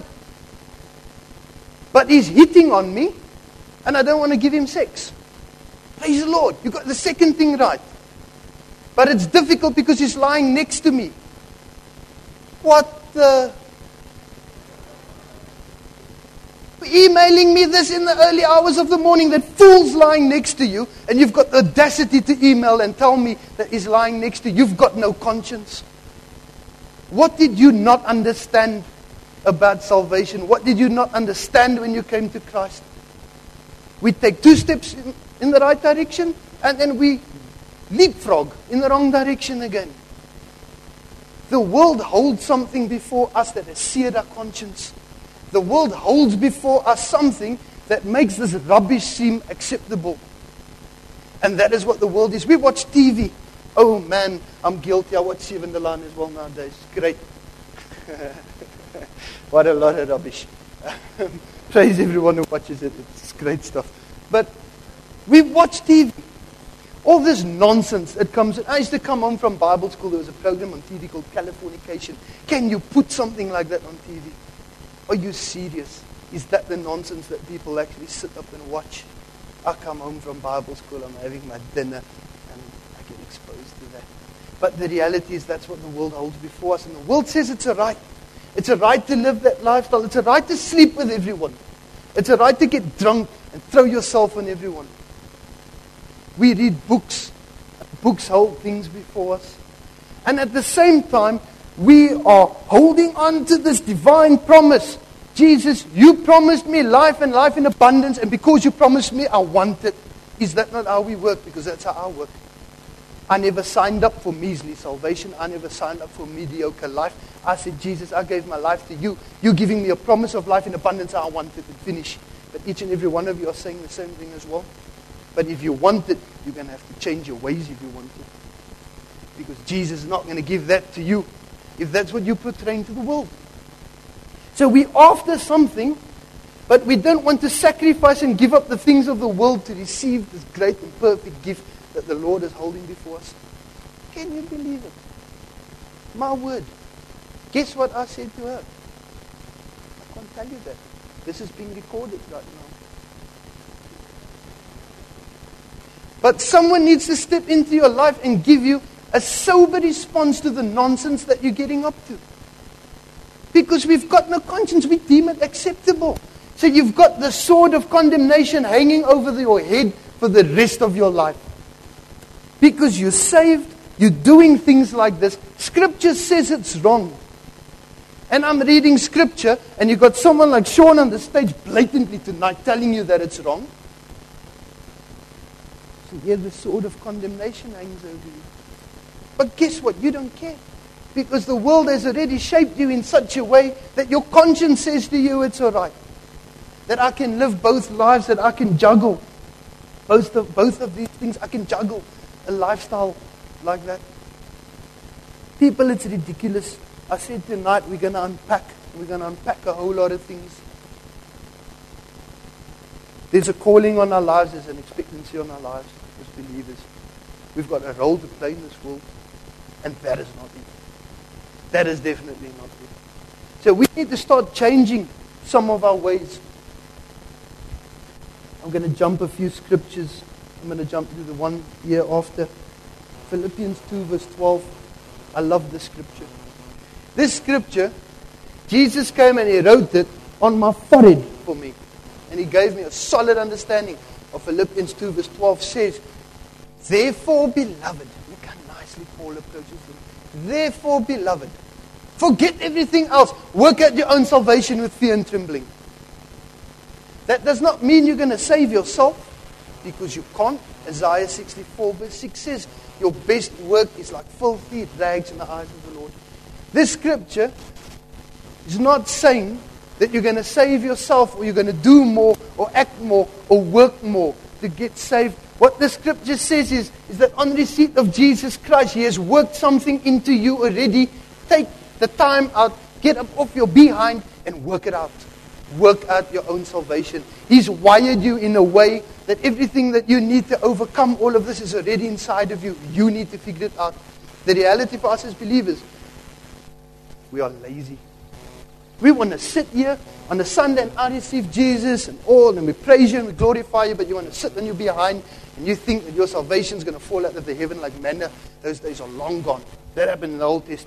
But he's hitting on me, and I don't want to give him sex. Praise the Lord, you got the second thing right. But it's difficult because he's lying next to me. What emailing me this in the early hours of the morning, that fool's lying next to you, and you've got the audacity to email and tell me that he's lying next to you. You've got no conscience. What did you not understand about salvation? What did you not understand when you came to Christ? We take 2 steps in the right direction, and then we leapfrog in the wrong direction again. The world holds something before us that has seared our conscience. The world holds before us something that makes this rubbish seem acceptable. And that is what the world is. We watch TV. Oh man, I'm guilty. I watch Seven the Line as well nowadays. Great. What a lot of rubbish. Praise everyone who watches it. It's great stuff. But we watch TV. All this nonsense that comes in. I used to come home from Bible school. There was a program on TV called Californication. Can you put something like that on TV? Are you serious? Is that the nonsense that people actually sit up and watch? I come home from Bible school, I'm having my dinner, and I get exposed to that. But the reality is that's what the world holds before us. And the world says it's a right. It's a right to live that lifestyle. It's a right to sleep with everyone. It's a right to get drunk and throw yourself on everyone. We read books. Books hold things before us. And at the same time, we are holding on to this divine promise. Jesus, you promised me life and life in abundance, and because you promised me, I want it. Is that not how we work? Because that's how I work. I never signed up for measly salvation. I never signed up for mediocre life. I said, Jesus, I gave my life to you. You're giving me a promise of life in abundance. I want it, and finish. But each and every one of you are saying the same thing as well. But if you want it, you're going to have to change your ways if you want it. Because Jesus is not going to give that to you if that's what you're portraying to the world. So we're after something, but we don't want to sacrifice and give up the things of the world to receive this great and perfect gift that the Lord is holding before us. Can you believe it? My word. Guess what I said to her? I can't tell you that. This is being recorded right now. But someone needs to step into your life and give you a sober response to the nonsense that you're getting up to. Because we've got no conscience, we deem it acceptable. So you've got the sword of condemnation hanging over your head for the rest of your life. Because you're saved, you're doing things like this. Scripture says it's wrong. And I'm reading Scripture, and you've got someone like Sean on the stage blatantly tonight telling you that it's wrong. So here the sword of condemnation hangs over you. But guess what? You don't care. Because the world has already shaped you in such a way that your conscience says to you it's all right. That I can live both lives, that I can juggle both of these things. I can juggle a lifestyle like that. People, it's ridiculous. I said tonight we're going to unpack a whole lot of things. There's a calling on our lives, there's an expectancy on our lives as believers. We've got a role to play in this world, and that is not it. That is definitely not it. So we need to start changing some of our ways. I'm going to jump a few scriptures. I'm going to jump to the one here after. Philippians 2 verse 12. I love this scripture. This scripture, Jesus came and He wrote it on my forehead for me. And He gave me a solid understanding of Philippians 2 verse 12 says, therefore, beloved, look how nicely Paul approaches them. Therefore, beloved, forget everything else. Work out your own salvation with fear and trembling. That does not mean you're going to save yourself, because you can't. Isaiah 64 verse 6 says, your best work is like filthy rags in the eyes of the Lord. This scripture is not saying that you're going to save yourself, or you're going to do more, or act more, or work more to get saved. What the scripture says is that on receipt of Jesus Christ, He has worked something into you already. Take the time out, get up off your behind, and work it out. Work out your own salvation. He's wired you in a way that everything that you need to overcome all of this is already inside of you. You need to figure it out. The reality for us as believers, we are lazy. We want to sit here on a Sunday and I receive Jesus and all, and we praise you and we glorify you, but you want to sit on your behind and you think that your salvation is going to fall out of the heaven like manna. Those days are long gone. That happened in the Old Testament.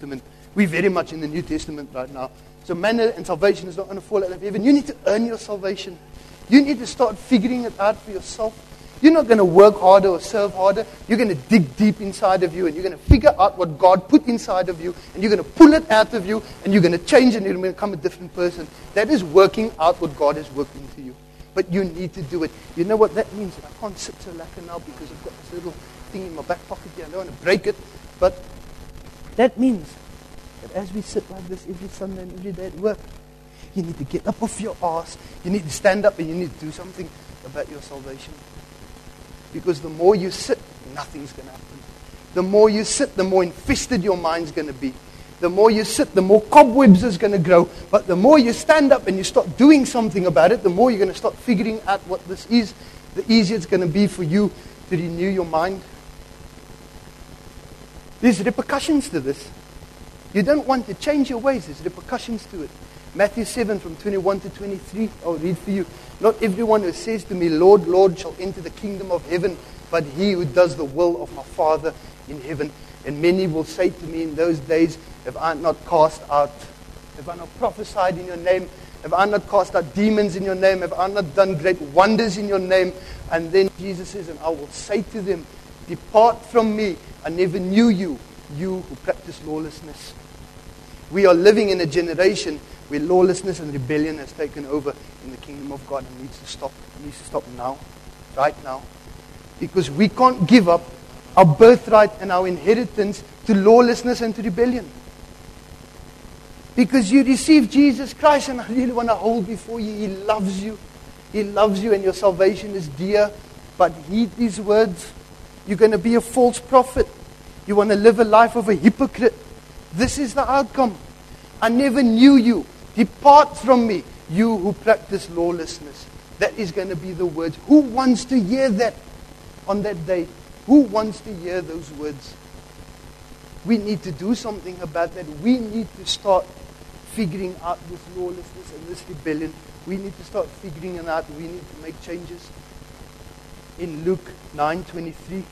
We're very much in the New Testament right now. So manna and salvation is not going to fall out of heaven. You need to earn your salvation. You need to start figuring it out for yourself. You're not going to work harder or serve harder. You're going to dig deep inside of you, and you're going to figure out what God put inside of you, and you're going to pull it out of you, and you're going to change, and you're going to become a different person. That is working out what God has worked into you. But you need to do it. You know what that means? I can't sit so lacquer now because I've got this little thing in my back pocket here. I don't want to break it. But that means that as we sit like this every Sunday and every day at work, you need to get up off your ass. You need to stand up and you need to do something about your salvation. Because the more you sit, nothing's going to happen. The more you sit, the more infested your mind's going to be. The more you sit, the more cobwebs is going to grow. But the more you stand up and you start doing something about it, the more you're going to start figuring out what this is, the easier it's going to be for you to renew your mind. There's repercussions to this. You don't want to change your ways. There's repercussions to it. Matthew 7 from 21 to 23. I'll read for you. Not everyone who says to me, Lord, Lord, shall enter the kingdom of heaven, but he who does the will of my Father in heaven. And many will say to me in those days, have I not cast out, have I not prophesied in your name? Have I not cast out demons in your name? Have I not done great wonders in your name? And then Jesus says, and I will say to them, depart from me, I never knew you, you who practice lawlessness. We are living in a generation where lawlessness and rebellion has taken over in the kingdom of God and needs to stop. It needs to stop now, right now. Because we can't give up our birthright and our inheritance to lawlessness and to rebellion. Because you receive Jesus Christ, and I really want to hold before you. He loves you. He loves you, and your salvation is dear. But heed these words. You're going to be a false prophet. You want to live a life of a hypocrite. This is the outcome. I never knew you. Depart from me, you who practice lawlessness. That is going to be the words. Who wants to hear that on that day? Who wants to hear those words? We need to do something about that. We need to start figuring out this lawlessness and this rebellion. We need to start figuring it out. We need to make changes. In Luke 9:23,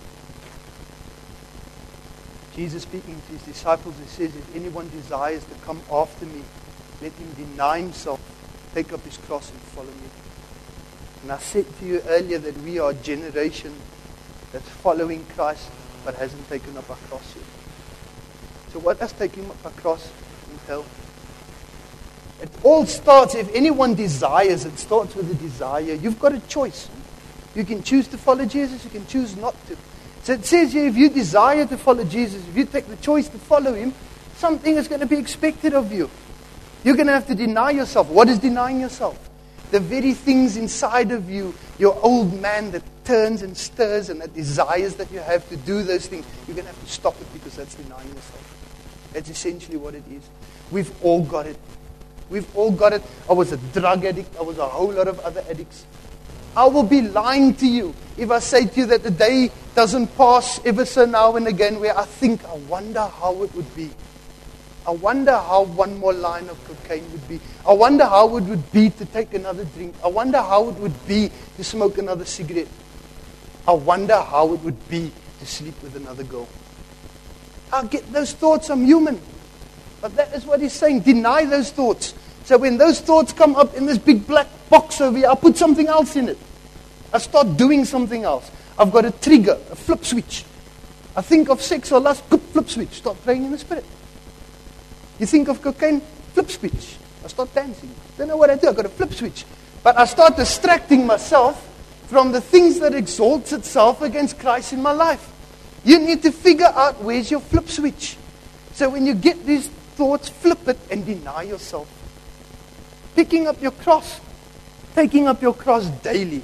Jesus speaking to his disciples, he says, if anyone desires to come after me, let him deny himself, take up his cross and follow me. And I said to you earlier that we are a generation that's following Christ but hasn't taken up our cross yet. So what does taking up our cross entail? It all starts, if anyone desires, it starts with a desire. You've got a choice. You can choose to follow Jesus, you can choose not to. So it says here, if you desire to follow Jesus, if you take the choice to follow him, something is going to be expected of you. You're going to have to deny yourself. What is denying yourself? The very things inside of you, your old man that turns and stirs and that desires that you have to do those things, you're going to have to stop it because that's denying yourself. That's essentially what it is. We've all got it. We've all got it. I was a drug addict. I was a whole lot of other addicts. I will be lying to you if I say to you that the day doesn't pass ever so now and again where I think, I wonder how it would be. I wonder how one more line of cocaine would be. I wonder how it would be to take another drink. I wonder how it would be to smoke another cigarette. I wonder how it would be to sleep with another girl. I get those thoughts. I'm human. But that is what he's saying. Deny those thoughts. So when those thoughts come up in this big black box over here, I put something else in it. I start doing something else. I've got a trigger, a flip switch. I think of sex or lust, flip switch. Start praying in the Spirit. You think of cocaine, flip switch. I start dancing. Don't know what I do. I've got a flip switch. But I start distracting myself from the things that exalts itself against Christ in my life. You need to figure out where's your flip switch. So when you get these thoughts, flip it and deny yourself. Picking up your cross. Taking up your cross daily.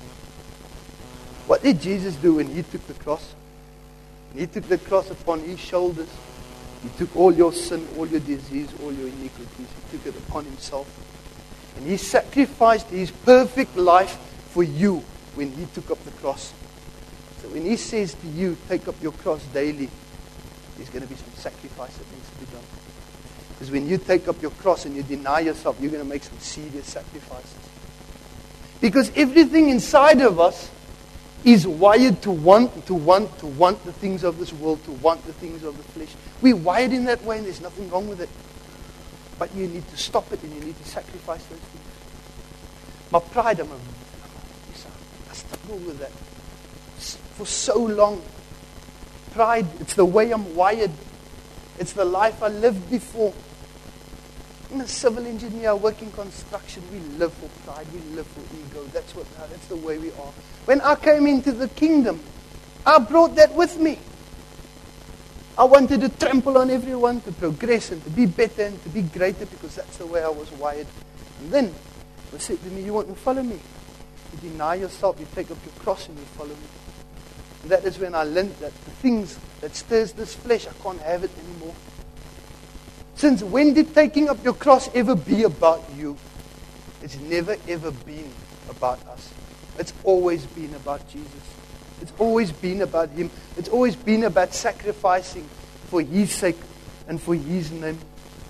What did Jesus do when he took the cross? He took the cross upon his shoulders. He took all your sin, all your disease, all your iniquities. He took it upon himself. And he sacrificed his perfect life for you when he took up the cross. So when he says to you, take up your cross daily, there's going to be some sacrifice that needs to be done. Because when you take up your cross and you deny yourself, you're going to make some serious sacrifices. Because everything inside of us is wired to want the things of this world, to want the things of the flesh. We're wired in that way, and there's nothing wrong with it. But you need to stop it, and you need to sacrifice those things. My pride, I struggle with that for so long. Pride, it's the way I'm wired. It's the life I lived before. I'm a civil engineer, I work in construction. We live for pride, we live for ego. That's the way we are. When I came into the kingdom, I brought that with me. I wanted to trample on everyone, to progress and to be better and to be greater, because that's the way I was wired. And then they said to me, you want to follow me? You deny yourself, you take up your cross and you follow me. And that is when I learned that the things that stirs this flesh, I can't have it anymore. Since when did taking up your cross ever be about you? It's never ever been about us. It's always been about Jesus. It's always been about Him. It's always been about sacrificing for His sake and for His name.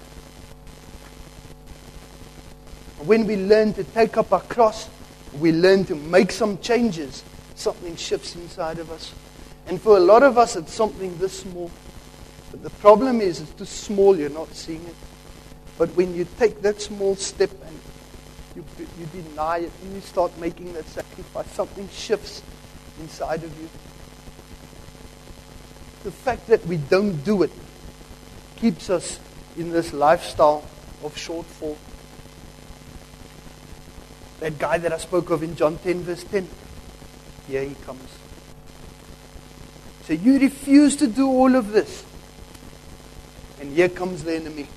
When we learn to take up our cross, we learn to make some changes. Something shifts inside of us. And for a lot of us, it's something this small. But the problem is, it's too small, you're not seeing it. But when you take that small step and you deny it, and you start making that sacrifice, something shifts inside of you. The fact that we don't do it keeps us in this lifestyle of shortfall. That guy that I spoke of in John 10 verse 10, here he comes. So you refuse to do all of this. And here comes the enemy.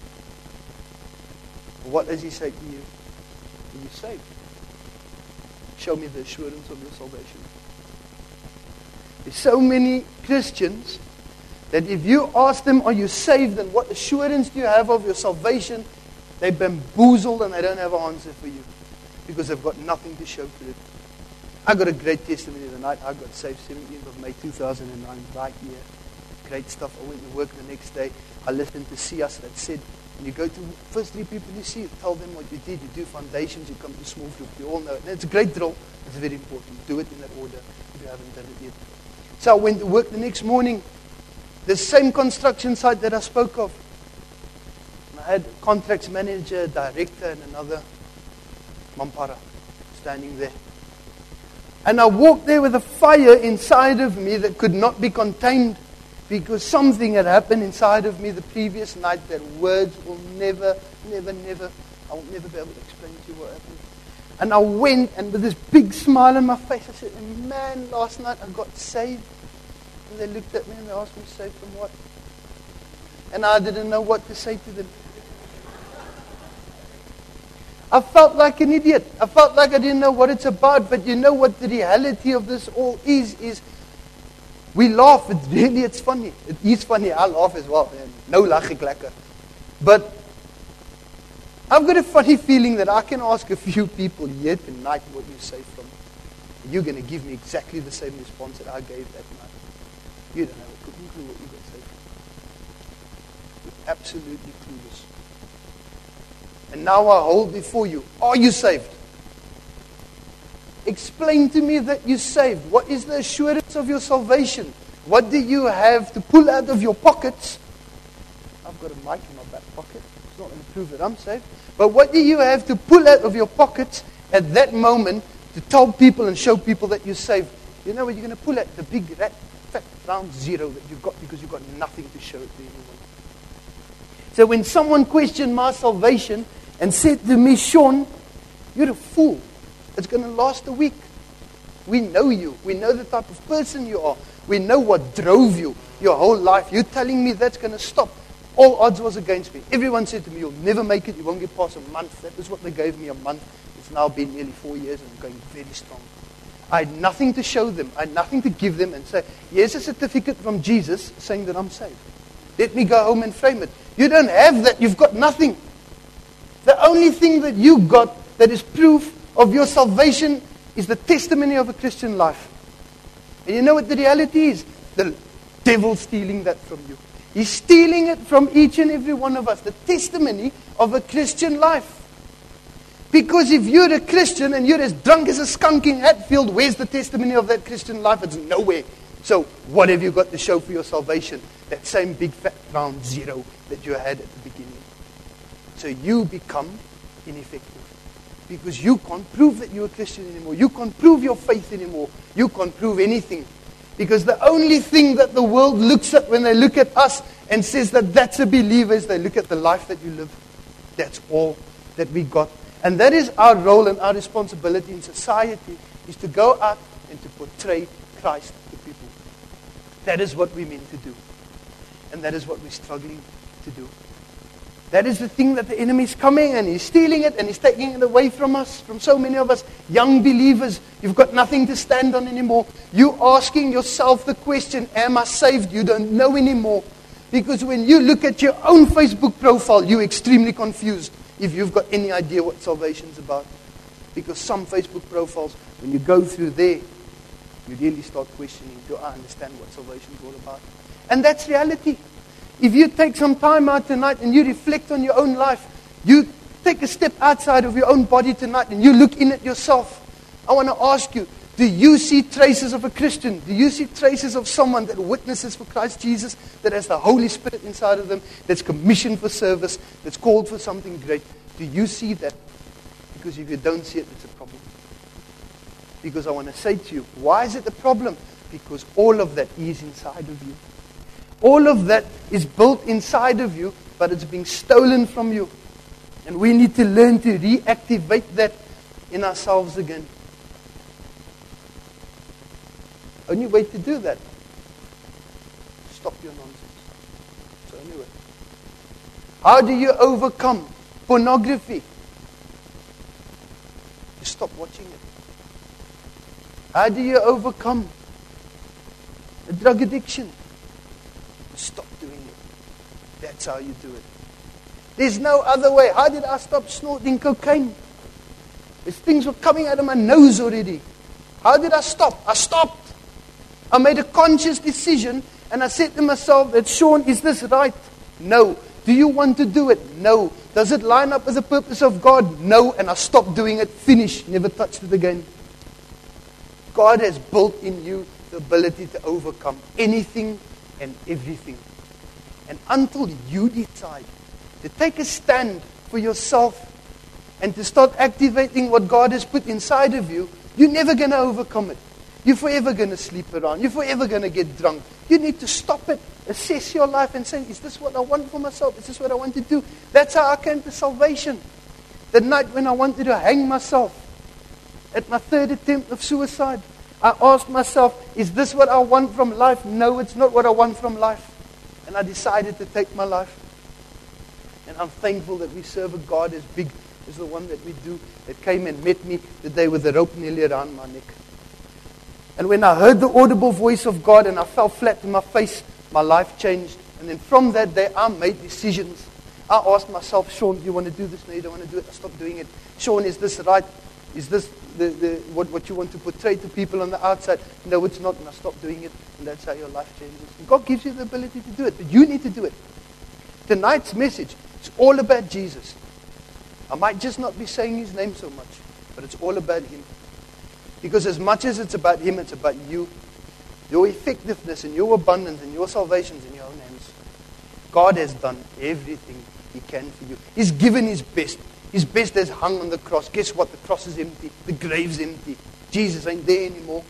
What does he say to you? Are you saved? Show me the assurance of your salvation. There's so many Christians that if you ask them, are you saved, and what assurance do you have of your salvation, they're bamboozled and they don't have an answer for you. Because they've got nothing to show for it. I got a great testimony the night I got saved, 17th of May 2009, right here. Great stuff. I went to work the next day. I listened to Sias that said, when you go to first 3 people you see, you tell them what you did. You do foundations, you come to small group. You all know it. And it's a great drill. It's very important. Do it in that order if you haven't done it yet. So I went to work the next morning. The same construction site that I spoke of. And I had a contracts manager, director, and another Mampara standing there. And I walked there with a fire inside of me that could not be contained, because something had happened inside of me the previous night that words will never, I will never be able to explain to you what happened. And I went, and with this big smile on my face, I said, man, last night I got saved. And they looked at me and they asked me, saved from what? And I didn't know what to say to them. I felt like an idiot. I felt like I didn't know what it's about. But you know what the reality of this all is we laugh. It's funny. It is funny. I laugh as well. No lach ek lekker. But I've got a funny feeling that I can ask a few people here tonight what you're saved from. You're going to give me exactly the same response that I gave that night. You don't have a clue what you got saved from. You're absolutely clueless. And now I hold before you. Are you saved? Explain to me that you're saved. What is the assurance of your salvation? What do you have to pull out of your pockets? I've got a mic in my back pocket. It's not going to prove that I'm saved. But what do you have to pull out of your pockets at that moment to tell people and show people that you're saved? You know what you're going to pull out? The big fat round zero that you've got, because you've got nothing to show it to anyone. So when someone questioned my salvation and said to me, Sean, you're a fool. It's going to last a week. We know you. We know the type of person you are. We know what drove you your whole life. You're telling me that's going to stop. All odds was against me. Everyone said to me, you'll never make it. You won't get past a month. That was what they gave me, a month. It's now been nearly 4 years and I'm going very strong. I had nothing to show them. I had nothing to give them and say, here's a certificate from Jesus saying that I'm saved. Let me go home and frame it. You don't have that. You've got nothing. The only thing that you got that is proof of your salvation is the testimony of a Christian life. And you know what the reality is? The devil's stealing that from you. He's stealing it from each and every one of us. The testimony of a Christian life. Because if you're a Christian and you're as drunk as a skunk in Hatfield, where's the testimony of that Christian life? It's nowhere. So what have you got to show for your salvation? That same big fat round zero that you had at the beginning. So you become ineffective. Because you can't prove that you're a Christian anymore. You can't prove your faith anymore. You can't prove anything. Because the only thing that the world looks at when they look at us and says that that's a believer is they look at the life that you live. That's all that we got. And that is our role and our responsibility in society, is to go out and to portray Christ to people. That is what we're meant to do. And that is what we're struggling to do. That is the thing that the enemy is coming and he's stealing it and he's taking it away from us, from so many of us. Young believers, you've got nothing to stand on anymore. You asking yourself the question, am I saved? You don't know anymore. Because when you look at your own Facebook profile, you're extremely confused if you've got any idea what salvation's about. Because some Facebook profiles, when you go through there, you really start questioning, do I understand what salvation's all about? And that's reality. If you take some time out tonight and you reflect on your own life, you take a step outside of your own body tonight and you look in at yourself, I want to ask you, do you see traces of a Christian? Do you see traces of someone that witnesses for Christ Jesus, that has the Holy Spirit inside of them, that's commissioned for service, that's called for something great? Do you see that? Because if you don't see it, it's a problem. Because I want to say to you, why is it a problem? Because all of that is inside of you. All of that is built inside of you, but it's being stolen from you. And we need to learn to reactivate that in ourselves again. Only way to do that, stop your nonsense. It's the only way. How do you overcome pornography? You stop watching it. How do you overcome a drug addiction? Stop doing it. That's how you do it. There's no other way. How did I stop snorting cocaine? These things were coming out of my nose already. How did I stop? I stopped. I made a conscious decision and I said to myself that, Sean, is this right? No. Do you want to do it? No. Does it line up with the purpose of God? No. And I stopped doing it. Finish. Never touched it again. God has built in you the ability to overcome anything and everything. And until you decide to take a stand for yourself and to start activating what God has put inside of you, you're never going to overcome it. You're forever going to sleep around. You're forever going to get drunk. You need to stop it, assess your life and say, is this what I want for myself? Is this what I want to do? That's how I came to salvation. The night when I wanted to hang myself, at my third attempt of suicide, I asked myself, is this what I want from life? No, it's not what I want from life. And I decided to take my life. And I'm thankful that we serve a God as big as the one that we do, that came and met me the day with the rope nearly around my neck. And when I heard the audible voice of God and I fell flat on my face, my life changed. And then from that day, I made decisions. I asked myself, Sean, do you want to do this? No, you don't want to do it. I stopped doing it. Sean, is this right? Is this what you want to portray to people on the outside? No, it's not, and I stopped doing it, and that's how your life changes. And God gives you the ability to do it, but you need to do it. Tonight's message is all about Jesus. I might just not be saying His name so much, but it's all about Him. Because as much as it's about Him, it's about you. Your effectiveness and your abundance and your salvation is in your own hands. God has done everything He can for you. He's given His best. His best has hung on the cross. Guess what? The cross is empty. The grave's empty. Jesus ain't there anymore.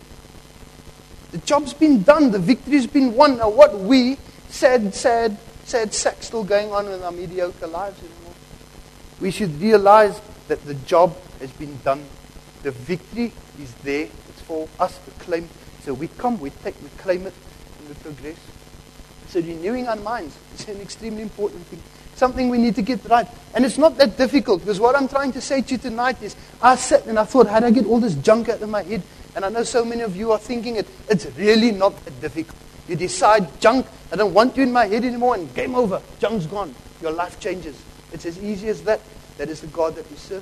The job's been done. The victory's been won. Now what we, sad sack still going on with our mediocre lives anymore. We should realize that the job has been done. The victory is there. It's for us to claim. So we come, we claim it, and we progress. So renewing our minds is an extremely important thing. Something we need to get right. And it's not that difficult, because what I'm trying to say to you tonight is, I sat and I thought, how do I get all this junk out of my head? And I know so many of you are thinking it's really not that difficult. You decide, junk, I don't want you in my head anymore, and game over. Junk's gone. Your life changes. It's as easy as that. That is the God that we serve.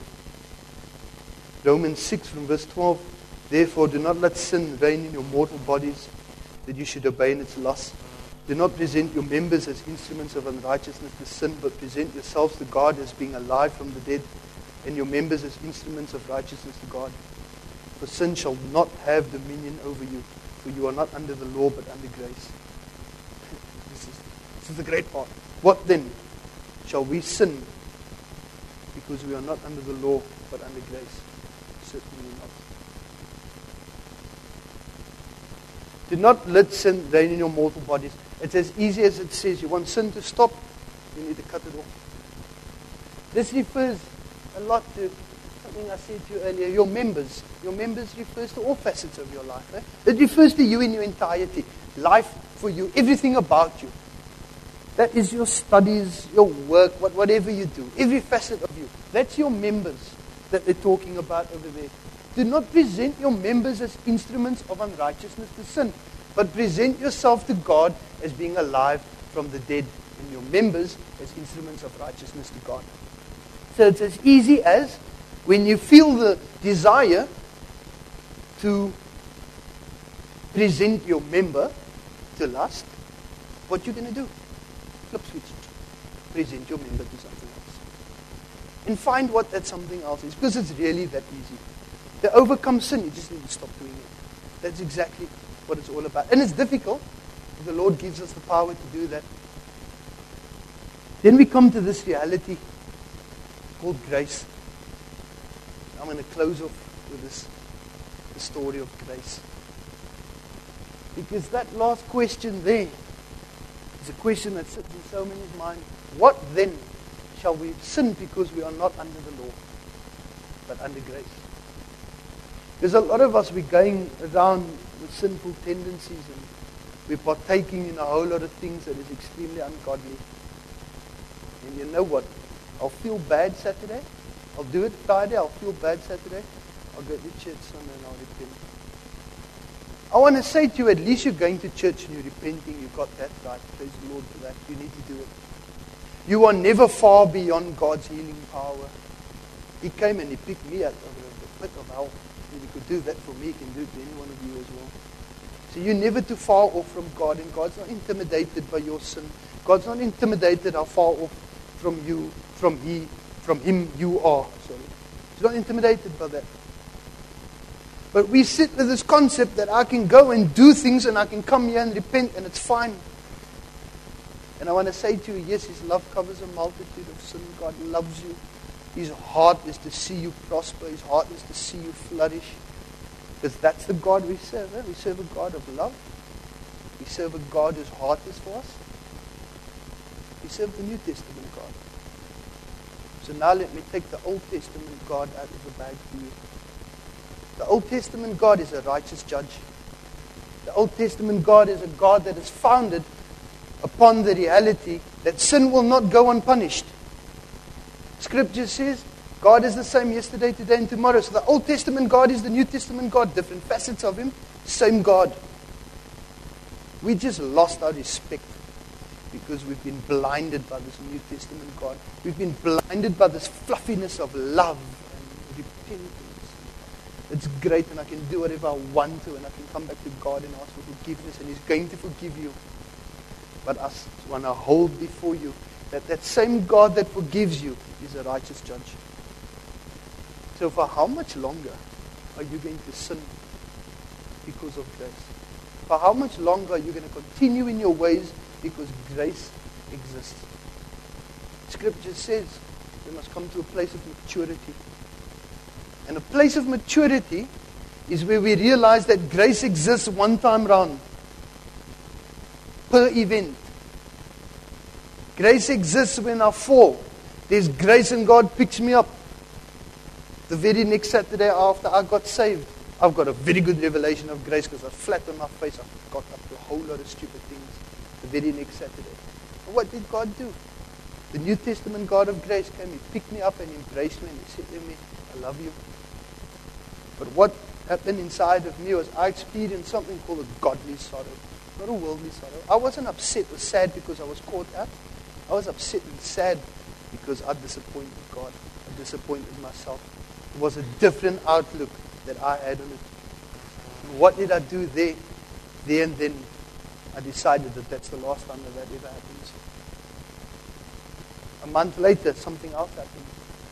Romans 6 from verse 12. Therefore, do not let sin reign in your mortal bodies, that you should obey in its lusts. Do not present your members as instruments of unrighteousness to sin, but present yourselves to God as being alive from the dead, and your members as instruments of righteousness to God. For sin shall not have dominion over you, for you are not under the law but under grace. This is the great part. What then? Shall we sin because we are not under the law but under grace? Certainly not. Do not let sin reign in your mortal bodies. It's as easy as it says. You want sin to stop, you need to cut it off. This refers a lot to something I said to you earlier. Your members. Your members refers to all facets of your life. Eh? It refers to you in your entirety. Life for you. Everything about you. That is your studies, your work, whatever you do. Every facet of you. That's your members that they're talking about over there. Do not present your members as instruments of unrighteousness to sin, but present yourself to God as being alive from the dead, and your members as instruments of righteousness to God. So it's as easy as when you feel the desire to present your member to lust, what you're going to do? Flip switch. Present your member to something else. And find what that something else is, because it's really that easy. To overcome sin, you just need to stop doing it. That's exactly what it's all about. And it's difficult. The Lord gives us the power to do that. Then we come to this reality called grace. I'm going to close off with the story of grace. Because that last question there is a question that sits in so many's mind. What then shall we sin because we are not under the law, but under grace? There's a lot of us, we're going around with sinful tendencies and we're partaking in a whole lot of things that is extremely ungodly. And you know what? I'll feel bad Saturday. I'll do it Friday. I'll feel bad Saturday. I'll go to church Sunday and I'll repent. I want to say to you, at least you're going to church and you're repenting. You got that right. Praise the Lord for that. You need to do it. You are never far beyond God's healing power. He came and He picked me out of the pit of hell. If He could do that for me, He can do it to any one of you as well. So you're never too far off from God, and God's not intimidated by your sin. God's not intimidated how far off from you, from Him you are. Sorry. He's not intimidated by that. But we sit with this concept that I can go and do things and I can come here and repent and it's fine. And I want to say to you, yes, His love covers a multitude of sin. God loves you. His heart is to see you prosper. His heart is to see you flourish. Because that's the God we serve. Eh? We serve a God of love. We serve a God whose heart is for us. We serve the New Testament God. So now let me take the Old Testament God out of the bag for you. The Old Testament God is a righteous judge. The Old Testament God is a God that is founded upon the reality that sin will not go unpunished. Scripture says God is the same yesterday, today, and tomorrow. So the Old Testament God is the New Testament God. Different facets of Him, same God. We just lost our respect because we've been blinded by this New Testament God. We've been blinded by this fluffiness of love and repentance. It's great and I can do whatever I want to and I can come back to God and ask for forgiveness and He's going to forgive you. But I want to hold before you that same God that forgives you is a righteous judge. So for how much longer are you going to sin because of grace? For how much longer are you going to continue in your ways because grace exists? Scripture says we must come to a place of maturity. And a place of maturity is where we realize that grace exists one time round, per event. Grace exists when I fall. There's grace and God picks me up. The very next Saturday after I got saved, I've got a very good revelation of grace because I was flat on my face. I got up to a whole lot of stupid things the very next Saturday. And what did God do? The New Testament God of grace came. He picked me up and embraced me and He said to me, I love you. But what happened inside of me was I experienced something called a godly sorrow, not a worldly sorrow. I wasn't upset or sad because I was caught out. I was upset and sad because I disappointed God. I disappointed myself. It was a different outlook that I had on it. And what did I do there? There and then I decided that that's the last time that ever happens. A month later, something else happened.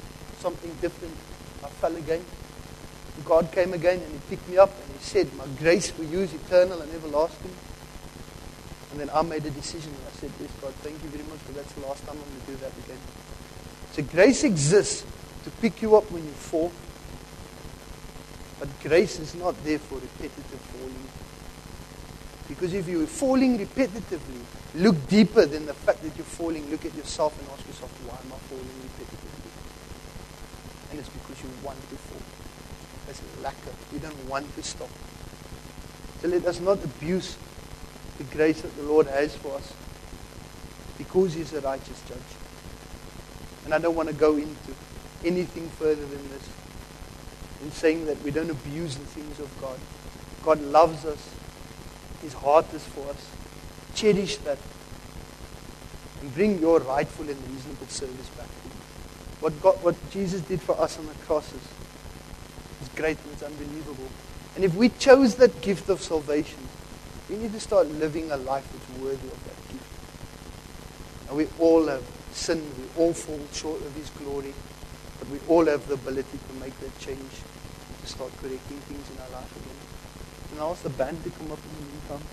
something different. I fell again. God came again and He picked me up and He said, my grace for you is eternal and everlasting. And then I made a decision and I said, yes, God, thank you very much, but that's the last time I'm going to do that again. So grace exists to pick you up when you fall. But grace is not there for repetitive falling. Because if you're falling repetitively, look deeper than the fact that you're falling. Look at yourself and ask yourself, why am I falling repetitively? And it's because you want to fall. It's a lacquer. You don't want to stop. So let us not abuse the grace that the Lord has for us, because He's a righteous judge. And I don't want to go into anything further than this, in saying that we don't abuse the things of God. God loves us. His heart is for us. Cherish that. And bring your rightful and reasonable service back to Him. What Jesus did for us on the cross is great and it's unbelievable. And if we chose that gift of salvation, we need to start living a life that's worthy of that gift. And we all have sinned. We all fall short of His glory. But we all have the ability to make that change, to start correcting things in our life again. And I'll ask the band to come up in the meantime.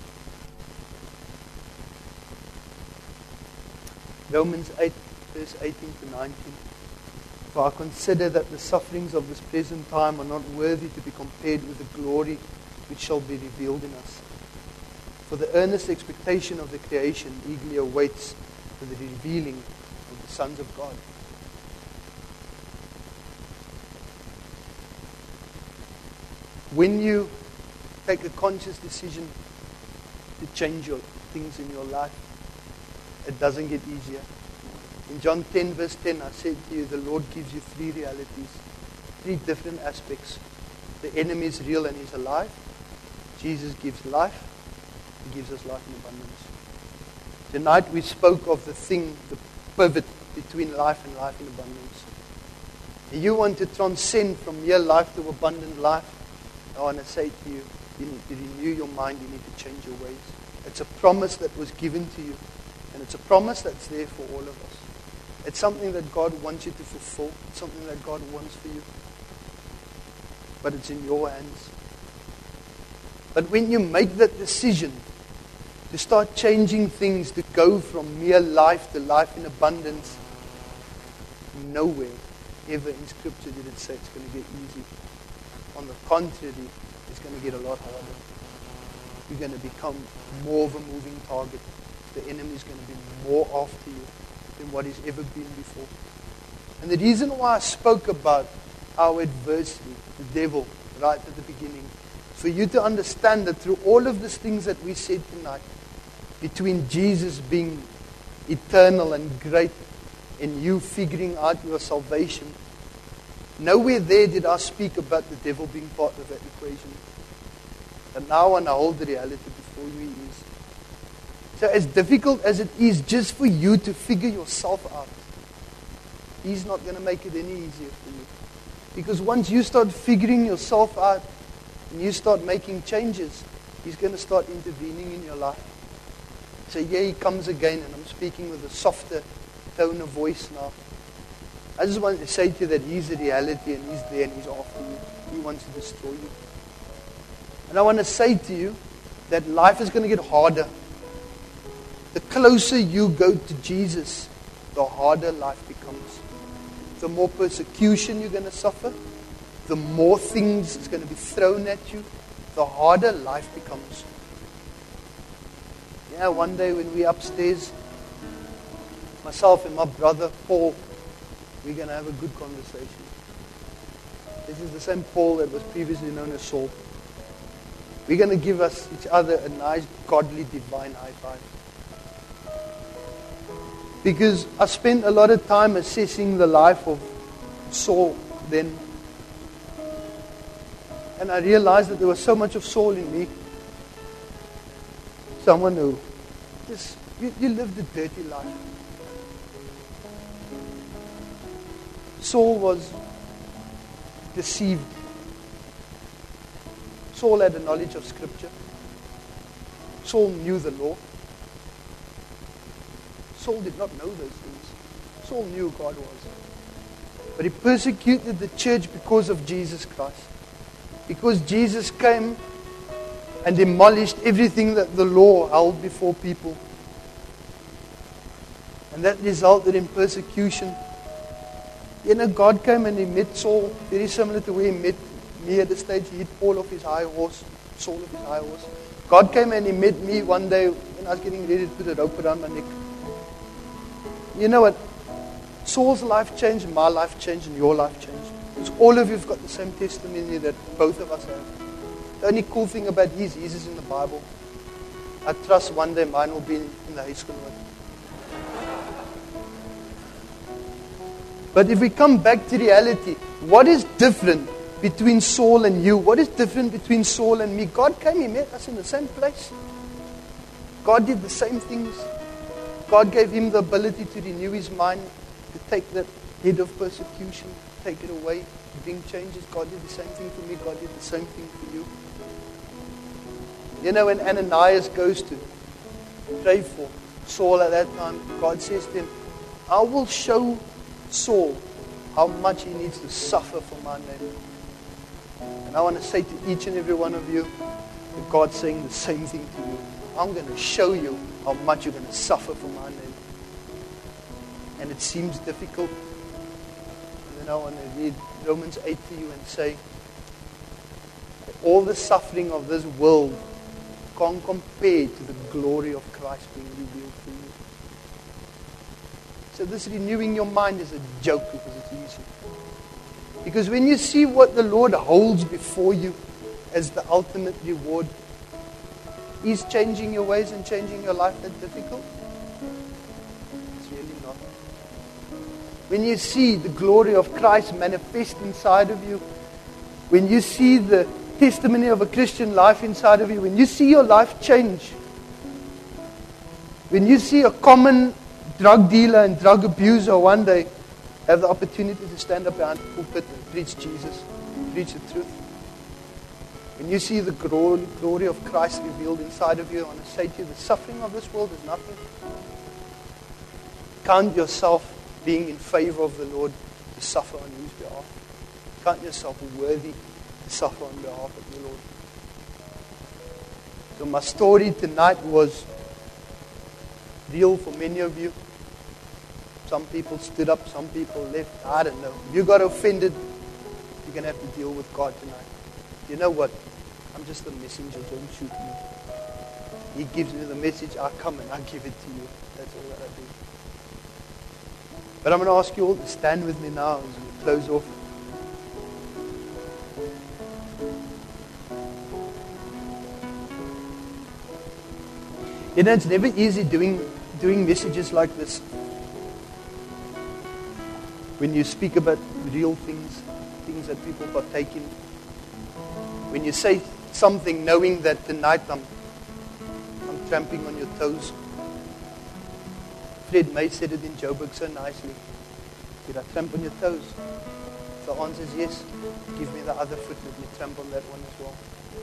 Romans 8, verse 18 to 19. For I consider that the sufferings of this present time are not worthy to be compared with the glory which shall be revealed in us. For the earnest expectation of the creation eagerly awaits for the revealing of the sons of God. When you take a conscious decision to change your things in your life, it doesn't get easier. In John 10 verse 10, I said to you, the Lord gives you three realities, three different aspects. The enemy is real and He's alive. Jesus gives life. He gives us life in abundance. Tonight we spoke of the pivot between life and life in abundance. And you want to transcend from mere life to abundant life, I want to say to you, you need to renew your mind, you need to change your ways. It's a promise that was given to you, and it's a promise that's there for all of us. It's something that God wants you to fulfill. It's something that God wants for you. But it's in your hands. But when you make that decision to start changing things, to go from mere life to life in abundance, nowhere ever in Scripture did it say it's going to get easy. On the contrary, it's going to get a lot harder. You're going to become more of a moving target. The enemy is going to be more after you than what he's ever been before. And the reason why I spoke about our adversary, the devil, right at the beginning, for you to understand that through all of these things that we said tonight, between Jesus being eternal and great and you figuring out your salvation, nowhere there did I speak about the devil being part of that equation. And now I want to hold the reality before you is. So as difficult as it is just for you to figure yourself out, He's not going to make it any easier for you. Because once you start figuring yourself out and you start making changes, He's going to start intervening in your life. So here He comes again, and I'm speaking with a softer tone of voice now. I just want to say to you that He's a reality and He's there and He's after you. He wants to destroy you. And I want to say to you that life is going to get harder. The closer you go to Jesus, the harder life becomes. The more persecution you're going to suffer, the more things is going to be thrown at you, the harder life becomes. Yeah, one day when we're upstairs, myself and my brother Paul, we're going to have a good conversation. This is the same Paul that was previously known as Saul. We're going to give us each other a nice, godly, divine high five. Because I spent a lot of time assessing the life of Saul then. And I realized that there was so much of Saul in me. Someone who just, you lived a dirty life. Saul was deceived. Saul had a knowledge of Scripture. Saul knew the law. Saul did not know those things. Saul knew who God was. But he persecuted the church because of Jesus Christ. Because Jesus came and demolished everything that the law held before people. And that resulted in persecution. You know, God came and he met Saul, very similar to where he met me at the stage. He hit Paul off his high horse, Saul off his high horse. God came and he met me one day when I was getting ready to put a rope around my neck. You know what? Saul's life changed, my life changed, and your life changed. Because all of you have got the same testimony that both of us have. The only cool thing about his is in the Bible. I trust one day mine will be in the high school. But if we come back to reality, what is different between Saul and you? What is different between Saul and me? God came, he met us in the same place. God did the same things. God gave him the ability to renew his mind, to take that head of persecution, take it away, bring changes. God did the same thing for me. God did the same thing for you. You know, when Ananias goes to pray for Saul at that time, God says to him, I will show Saul how much he needs to suffer for my name. And I want to say to each and every one of you that God's saying the same thing to you. I'm going to show you how much you're going to suffer for my name. And it seems difficult. And then I want to read Romans 8 to you and say that all the suffering of this world can't compare to the glory of Christ being revealed for you. So this renewing your mind is a joke because it's easy. Because when you see what the Lord holds before you as the ultimate reward, is changing your ways and changing your life that difficult? It's really not. When you see the glory of Christ manifest inside of you, when you see the testimony of a Christian life inside of you, when you see your life change, when you see a common drug dealer and drug abuser one day have the opportunity to stand up behind the pulpit and preach Jesus, preach the truth. When you see the glory of Christ revealed inside of you, I want to say to you, the suffering of this world is nothing. Count yourself being in favor of the Lord to suffer on His behalf. Count yourself worthy to suffer on behalf of the Lord. So my story tonight was real for many of you. Some people stood up, some people left. I don't know. If you got offended, you're going to have to deal with God tonight. You know what? I'm just a messenger. Don't shoot me. He gives me the message. I come and I give it to you. That's all that I do. But I'm going to ask you all to stand with me now as we close off. You know, it's never easy doing messages like this. When you speak about real things, things that people partake in. When you say something knowing that tonight I'm trampling on your toes. Fred May said it in Joburg so nicely. Did I tramp on your toes? If the answer is yes, give me the other foot, let me tramp on that one as well.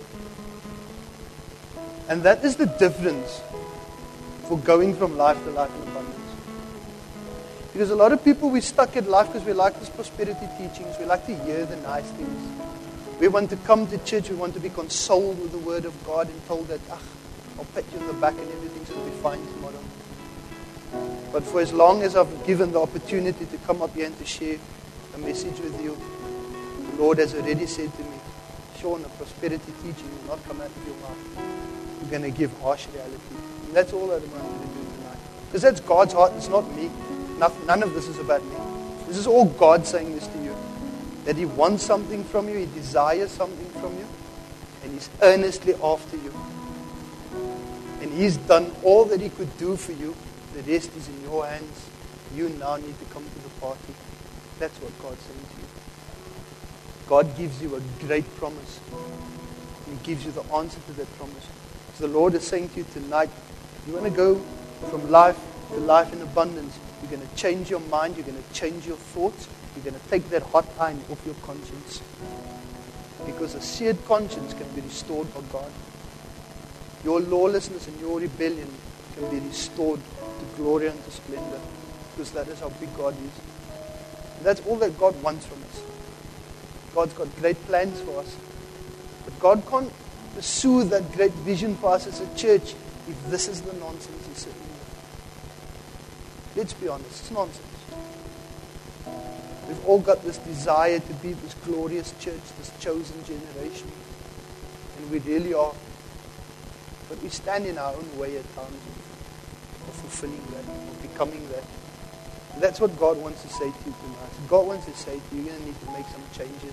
And that is the difference for going from life to life in abundance. Because a lot of people, we're stuck in life because we like these prosperity teachings. We like to hear the nice things. We want to come to church. We want to be consoled with the word of God and told that, I'll pat you on the back and everything's going to be fine tomorrow. But for as long as I've given the opportunity to come up here and to share a message with you, the Lord has already said to me, Sean, a prosperity teaching will not come out of your mouth. You're going to give harsh reality. And that's all that I'm going to do tonight. Because that's God's heart. It's not me. None of this is about me. This is all God saying this to you. That He wants something from you. He desires something from you. And He's earnestly after you. And He's done all that He could do for you. The rest is in your hands. You now need to come to the party. That's what God's saying to you. God gives you a great promise. He gives you the answer to that promise. So the Lord is saying to you tonight, you want to go from life to life in abundance. You're going to change your mind. You're going to change your thoughts. You're going to take that hot iron off your conscience. Because a seared conscience can be restored by God. Your lawlessness and your rebellion can be restored to glory and to splendor. Because that is how big God is. That's all that God wants from us. God's got great plans for us. But God can't pursue that great vision for us as a church if this is the nonsense He's sitting with. Let's be honest, it's nonsense. We've all got this desire to be this glorious church, this chosen generation. And we really are. But we stand in our own way at times of fulfilling that, of becoming that. And that's what God wants to say to you tonight. God wants to say to you, you're going to need to make some changes.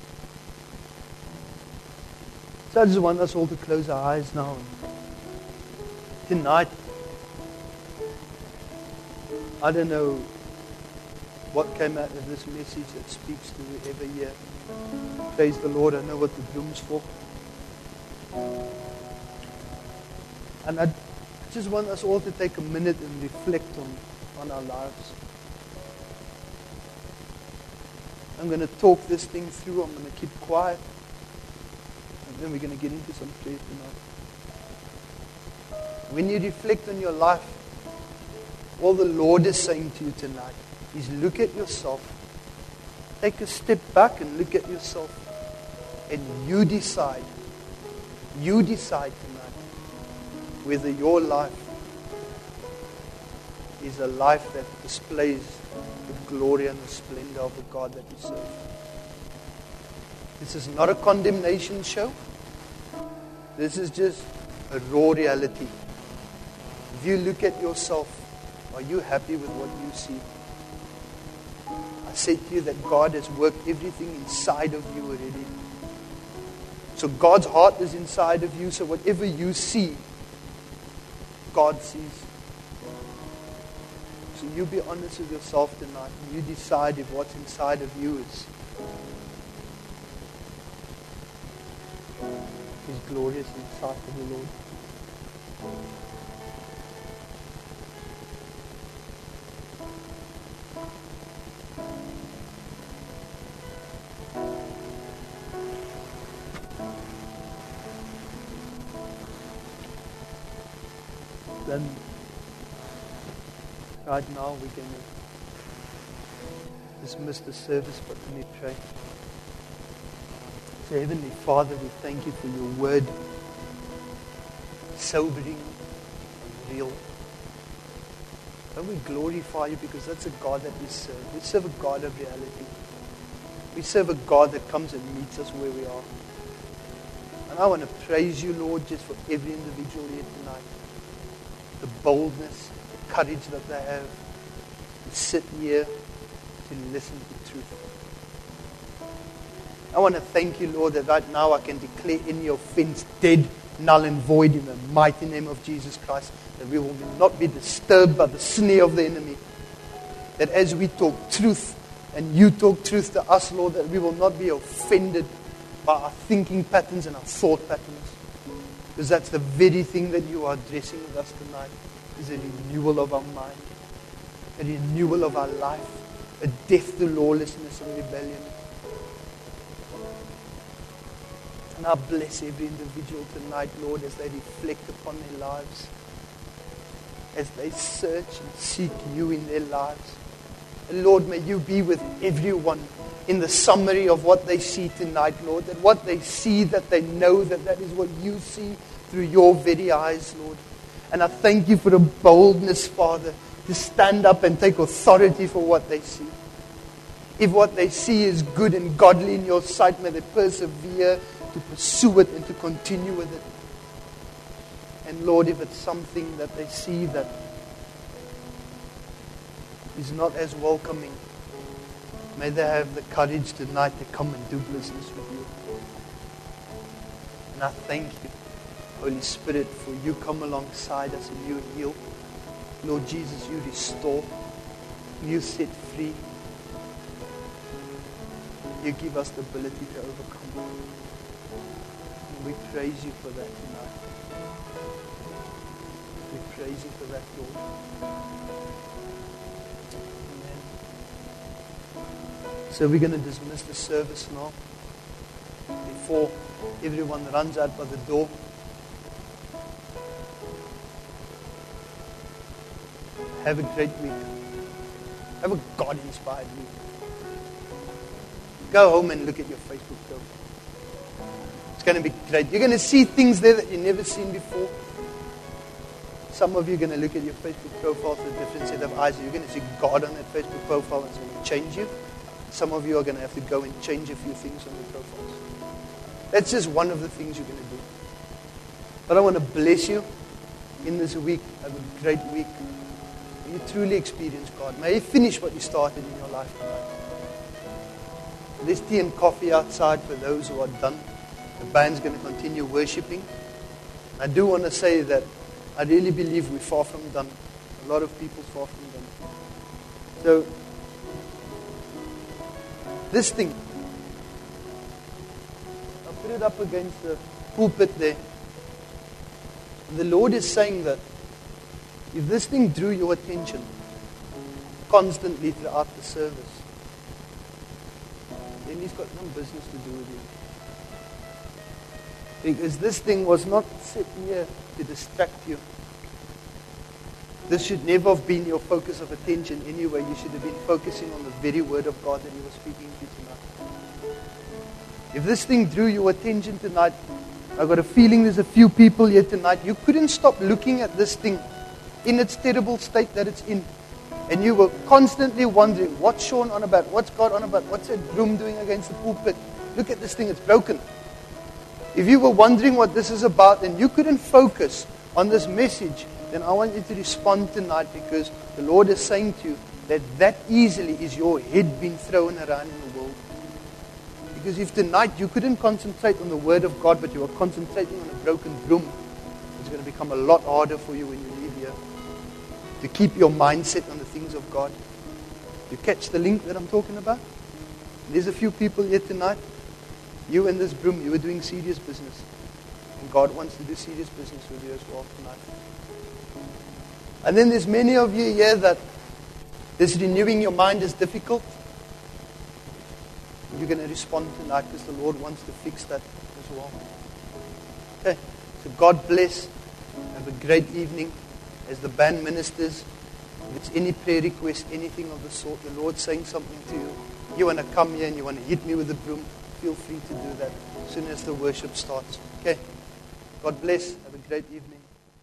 So I just want us all to close our eyes now. Tonight, I don't know what came out of this message that speaks to whoever here. Praise the Lord, I know what the room's for. And I just want us all to take a minute and reflect on our lives. I'm going to talk this thing through. I'm going to keep quiet. And then we're going to get into some prayer tonight. When you reflect on your life, all the Lord is saying to you tonight is look at yourself. Take a step back and look at yourself. And you decide tonight whether your life is a life that displays the glory and the splendor of the God that we serve. This is not a condemnation show. This is just a raw reality. If you look at yourself, are you happy with what you see? I said to you that God has worked everything inside of you already. So God's heart is inside of you. So whatever you see, God sees. So you be honest with yourself tonight. And you decide if what's inside of you is glorious in the sight of the Lord. Then right now we're going to dismiss the service, but let me pray. So Heavenly Father, we thank you for your word, sobering and real. And we glorify you because that's a God that we serve. We serve a God of reality. We serve a God that comes and meets us where we are. And I want to praise you, Lord, just for every individual here tonight. The boldness, the courage that they have to sit here to listen to truth. I want to thank you, Lord, that right now I can declare any offense dead, null and void in the mighty name of Jesus Christ. That we will not be disturbed by the snare of the enemy. That as we talk truth and you talk truth to us, Lord, that we will not be offended by our thinking patterns and our thought patterns. Because that's the very thing that you are addressing with us tonight, is a renewal of our mind, a renewal of our life, a death to lawlessness and rebellion. And I bless every individual tonight, Lord, as they reflect upon their lives, as they search and seek you in their lives. And Lord, may you be with everyone in the summary of what they see tonight, Lord. That what they see, that they know that that is what you see through your very eyes, Lord. And I thank you for the boldness, Father, to stand up and take authority for what they see. If what they see is good and godly in your sight, may they persevere to pursue it and to continue with it. And Lord, if it's something that they see that is not as welcoming, may they have the courage tonight to come and do business with you. And I thank you, Holy Spirit, for you come alongside us and you heal. Lord Jesus, you restore. You set free. You give us the ability to overcome. And we praise you for that tonight. We praise you for that, Lord. So we're going to dismiss the service now. Before everyone runs out by the door. Have a great week. Have a God-inspired week. Go home and look at your Facebook profile. It's going to be great. You're going to see things there that you've never seen before. Some of you are going to look at your Facebook profile with a different set of eyes. You're going to see God on that Facebook profile and it's going to change you. Some of you are going to have to go and change a few things on your profiles. That's just one of the things you're going to do. But I want to bless you in this week. Have a great week. May you truly experience God. May you finish what you started in your life tonight. There's tea and coffee outside for those who are done. The band's going to continue worshiping. I do want to say that I really believe we're far from done. A lot of people far from done. So, this thing, I'll put it up against the pulpit there. The Lord is saying that if this thing drew your attention constantly throughout the service, then He's got no business to do with you. Because this thing was not set here to distract you. This should never have been your focus of attention anyway. You should have been focusing on the very word of God that He was speaking to you tonight. If this thing drew your attention tonight, I've got a feeling there's a few people here tonight. You couldn't stop looking at this thing in its terrible state that it's in. And you were constantly wondering, what's Sean on about? What's God on about? What's that broom doing against the pulpit? Look at this thing, it's broken. If you were wondering what this is about and you couldn't focus on this message, then I want you to respond tonight, because the Lord is saying to you that easily is your head being thrown around in the world. Because if tonight you couldn't concentrate on the Word of God, but you were concentrating on a broken broom, it's going to become a lot harder for you when you leave here to keep your mindset on the things of God. You catch the link that I'm talking about? There's a few people here tonight. You and this broom, you were doing serious business. And God wants to do serious business with you as well tonight. And then there's many of you here that this renewing your mind is difficult. You're going to respond tonight because the Lord wants to fix that as well. Okay, so God bless. Have a great evening as the band ministers. If it's any prayer request, anything of the sort, the Lord's saying something to you, you want to come here and you want to hit me with the broom, feel free to do that as soon as the worship starts. Okay, God bless. Have a great evening.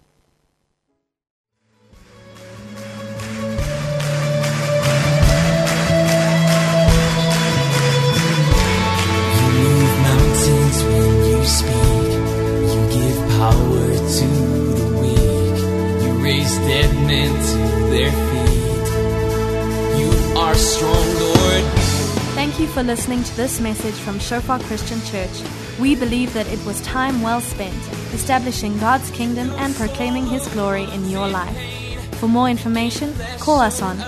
Power to the weak. You raise dead men to their feet. You are strong, Lord.
Thank you for listening to this message from Shofar Christian Church. We believe that it was time well spent establishing God's kingdom and proclaiming His glory in your life. For more information, call us on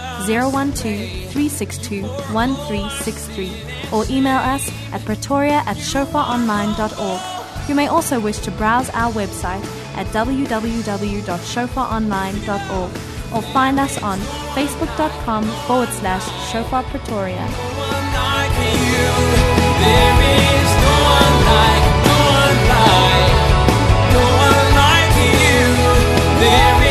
012-362-1363 or email us at pretoria@shofaronline.org. You may also wish to browse our website at www.shofaronline.org or find us on facebook.com/Shofar Pretoria.
There is no one like you. There